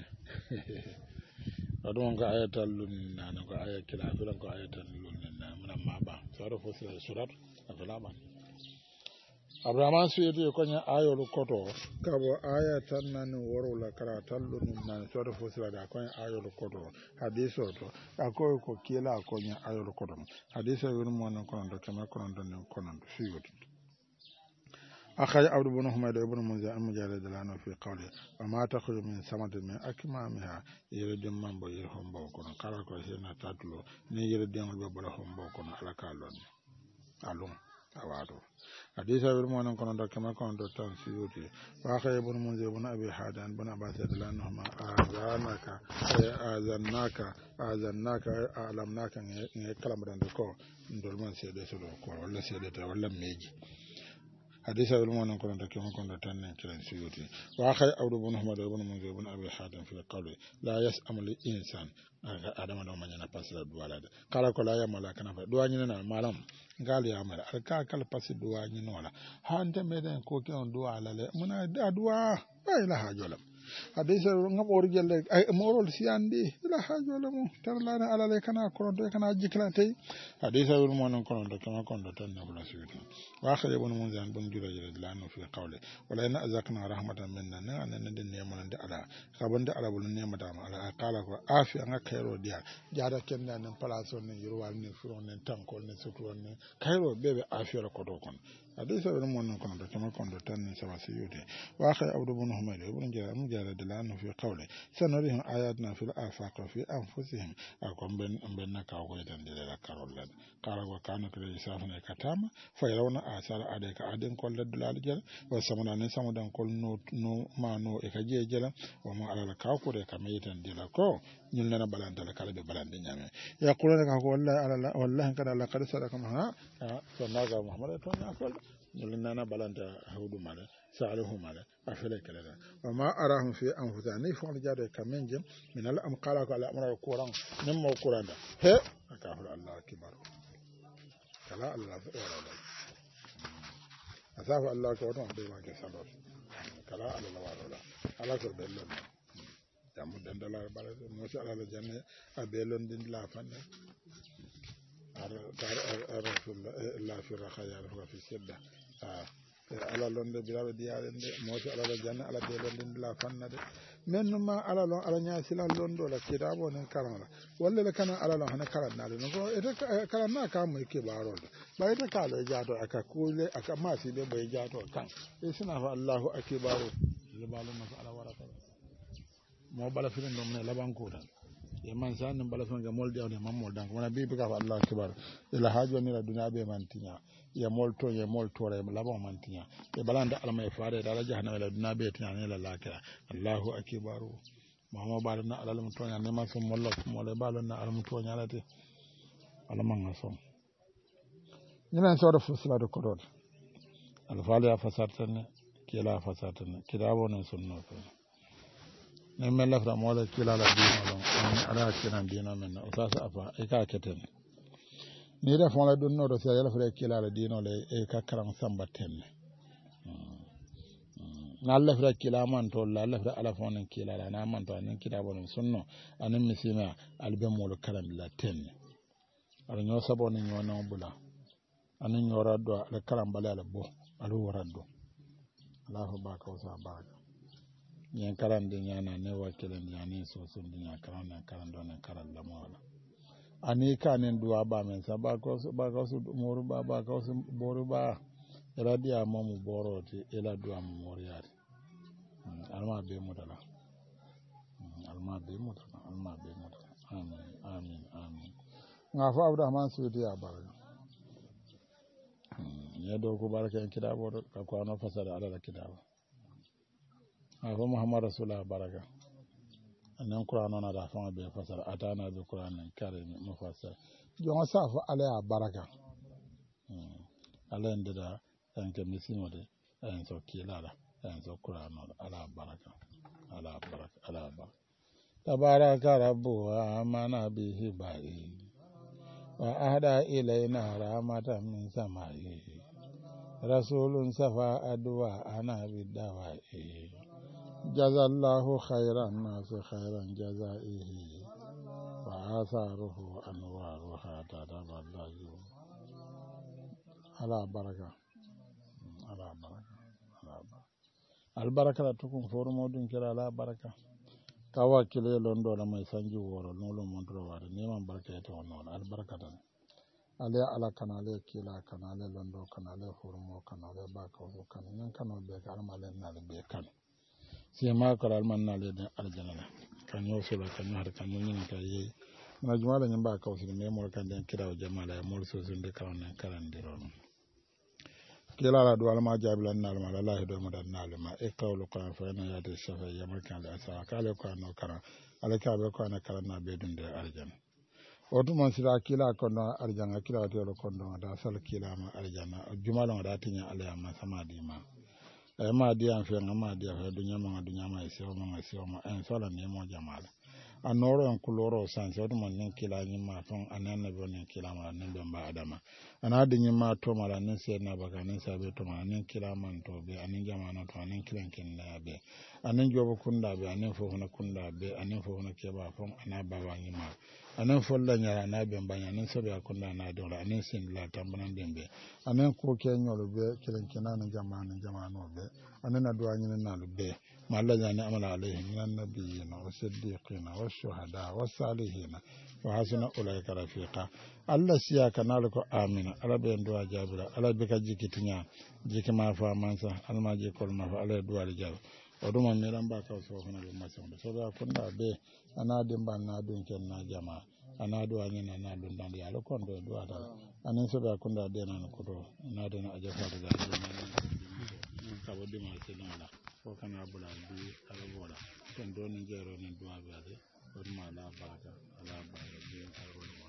A: adon ga ayatal lunna na ko ayatul afilan ko ayatal lunna mun ma ba soro fo surat afala Abraham suyeti ko nya ayolu koto kabo ayatan nan worola kara tallu nan to fo sila da ko ayolu koto hadiso to akoy ko kila ko nya ayolu koto hadiso won mo non kono do kama kono don kono suyoti أخرج عبد بن حميد بن منذر المجالد لنا في قوله وما تخرج من ثمرة من أكمامها يرد من بيرهم بوكنا قال كويسنا تطلو نيرد من بيرهم بوكنا على كالون ألون أوادو حديث ابن مؤمن كون كما كون تان سيوتي واخي ابن منذر بن ابي حادان بن عباس لانهما اذناك علمناك كلام دندكو ndol man sede solo ko wala sede ta wala meji حديث ابن مؤمن كون كما كون تان كلام سيوتي واخي ابن بن محمد بن منذر بن ابي حادان في قوله لا يسأم الانسان adama do manyana pasira duwalade kala ko la yamala kana fa duwanyi na malam ngali yamala alka kala pasi duwanyi nola hande meden ko ke on duwala le muna duwa la hajolam hadisa ngabor gelle ay morol siandi la hajolamu tarlana ala le kana ko do kana jikla tay hadisa wul monon kono do kama kondo tan na bula suuti wa akhir ibn munzan bun jura lanu fi qawli wala in azakna rahmatan minna na anan den neman da ala kabande ala bul neman da ala qala ko afi an kayro dia jada kenna nan palaso ne yurwal ne furon ne tankol ne sutron ne kayro bebe afi ko do kon hadisa wul monon kono do kama kondo tan ne sawa suyuti wa akhir abdu bun humayl ibn jara لأنه في قوله سنريهم آياتنا في الآفاق وفي أنفسهم أكون بين كاوي تندل كارولد قال وكانوا كل يسافون كتاما فيرون آثار عليك أدين كل دلال جل وسمنا نسمو دان كل نو ما نو إكجي جل وما على الكاوي كميتن دلكو نلنا بلان دلك على بلان دنيا يقولون لك والله كذا لقد صدقكم ها فناغا محمد تونا كل نلنا بلان هودو مال سأله مال أفلا كذا وما أراهم في أنفسهم نفعل جاري كمن جم من الأم قالك على أمر القرآن نمو القرآن هي أكافر الله كبار كلا الله أساف الله كورن بما كسبب كلا الله ولا على كل بلون jamu dandala bala musa ala janne abelon din la fanne ar rasul la fi rakhaya wa fi sidda ala londe biraɓe diyarende moti ala la janne ala de londe la fannade men ma ala lon ala ñasila londo la kidabo nen karala walla le kana ala lon hana karanade no ko ete karanna ka mo kibarolde ba ete kala jaato aka kule aka masi be bay jaato kan e sina fa Allahu akbaru le balo na ala warata mo bala filen dum ne laban ko tan e man san bala filen ga molde on mam mol dan ko na bibi ka fa Allahu akbar ila hajo ni la dunya be man tinya ya molto ya molto re laban man tinya e balanda alma e faare dala jahannama la dunya be tinya ne la lakira Allahu akbaru mo bala na ala mo tonya ne ma so mollo mo le balo na ala mo tonya la te ala man ngasom ñinen soodo fusilade koɗoɗe alfaali a fasartene kiila a fasartene kitaabo nen sunno to nen men lafta moole kiilala diino ɗon ala kinan diino men o sasa afa e ka keten ni de fon la ɗumnoɗo si a yalafata kiilala diinole e ka karan sambattenne na lafta kiila manto la lafta ala fon nen kiilala na manto anen kitaabo nen sunno anen misima albe moolu karandila tenne aɗa ñoo sabo ni ñoo naw bula anin yoraddo ala karambale ala bo alu waraddo Allahu baka wasa baka nyen karande nyana ne wakile nyani so so nya karanda karando ne karalla mola ani kanen duwa ba men sa ba ko moru ba ko boru ba radia momu boroti ela duwa mo moriari alma be mudala amin ngafa abdurrahman sudi ya baraka yedo ko baraka en kidabo ka ko no fasada ala la kidabo ko muhammad rasulullah baraka anan qur'ano na da fa be fasara atana be qur'an karim mufassar jonga safa ala ya baraka ala ndeda en ke misimo de en so kilala en so qur'ano ala baraka tabaraka rabbu amana bihi ba'i wa ahda ilaina rahmatan min samai rasulun safa adwa ana bidawa'i jazallahu khairan nas khairan jazaihi wa atharuhu anwaruha tadaballahu ala baraka albaraka la tukun forumo dun kira ala baraka kawa kile londo la mai sanji woro nolo montro wada neman barka ita wannan albarka dan ale ala kanale kila kanale londo kanale forumo kanale ba ka so kan nan kanal be ka almalen na be kan sai ma kala alman na le da aljanna kan yo so la kan har kan yin ka yi na jumala nyin ba ka so ne mo kan den kira jama'a ya mo so sun de kan nan karan diro kila la do alma jabilan na alma la do mo dan na alma e qawlu qur'an fa ina ya de shafa ya makan da sa kale ko no kara ala ka be ko na kala na be dun de arjan o dum on sira kila ko no arjan kila to ko no da sal kila ma arjana jumala da tinya ala ma sama di ma e ma di an fe ma di fa dunya ma e sewo ma en sala ne mo jamala anoro en kuloro sanse o dum on kila ni ma ton anana be on kila ma nan be ba adama anadi nyima to mala nin se na baka nin sabe to mala nin kila man to be anin jamana to anin kilan kin na be anin jobo kunda be anin fo hono kunda be anin fo hono keba fon ana baba nyima anin folla nyara na be mbanya nin sabe akunda na do anin sin la tambanan dembe anin ko ke nyolo be kilan kinana jamana be anin na do anyin na lu be malla jani amala alayhi minan nabiyina wa siddiqina wa shuhada wa salihina wa hasuna ulaika rafiqa Allah siya kanal ko amina ala be ndo jabira ala be ka jikitinya jikima fa mansa almaji kol ma fa ala duwal jab o dum on meran ba ka so hono be mason so ba kunda be ana dimba na dun ken na jama ana do anyina na dun dan ya lo kondo do ada anin so ba kunda de na ko do na de na ajafa da ka wodi ma se na ko kana bula bi ala bola ton don jero ni do abe o dum ala baraka bi ala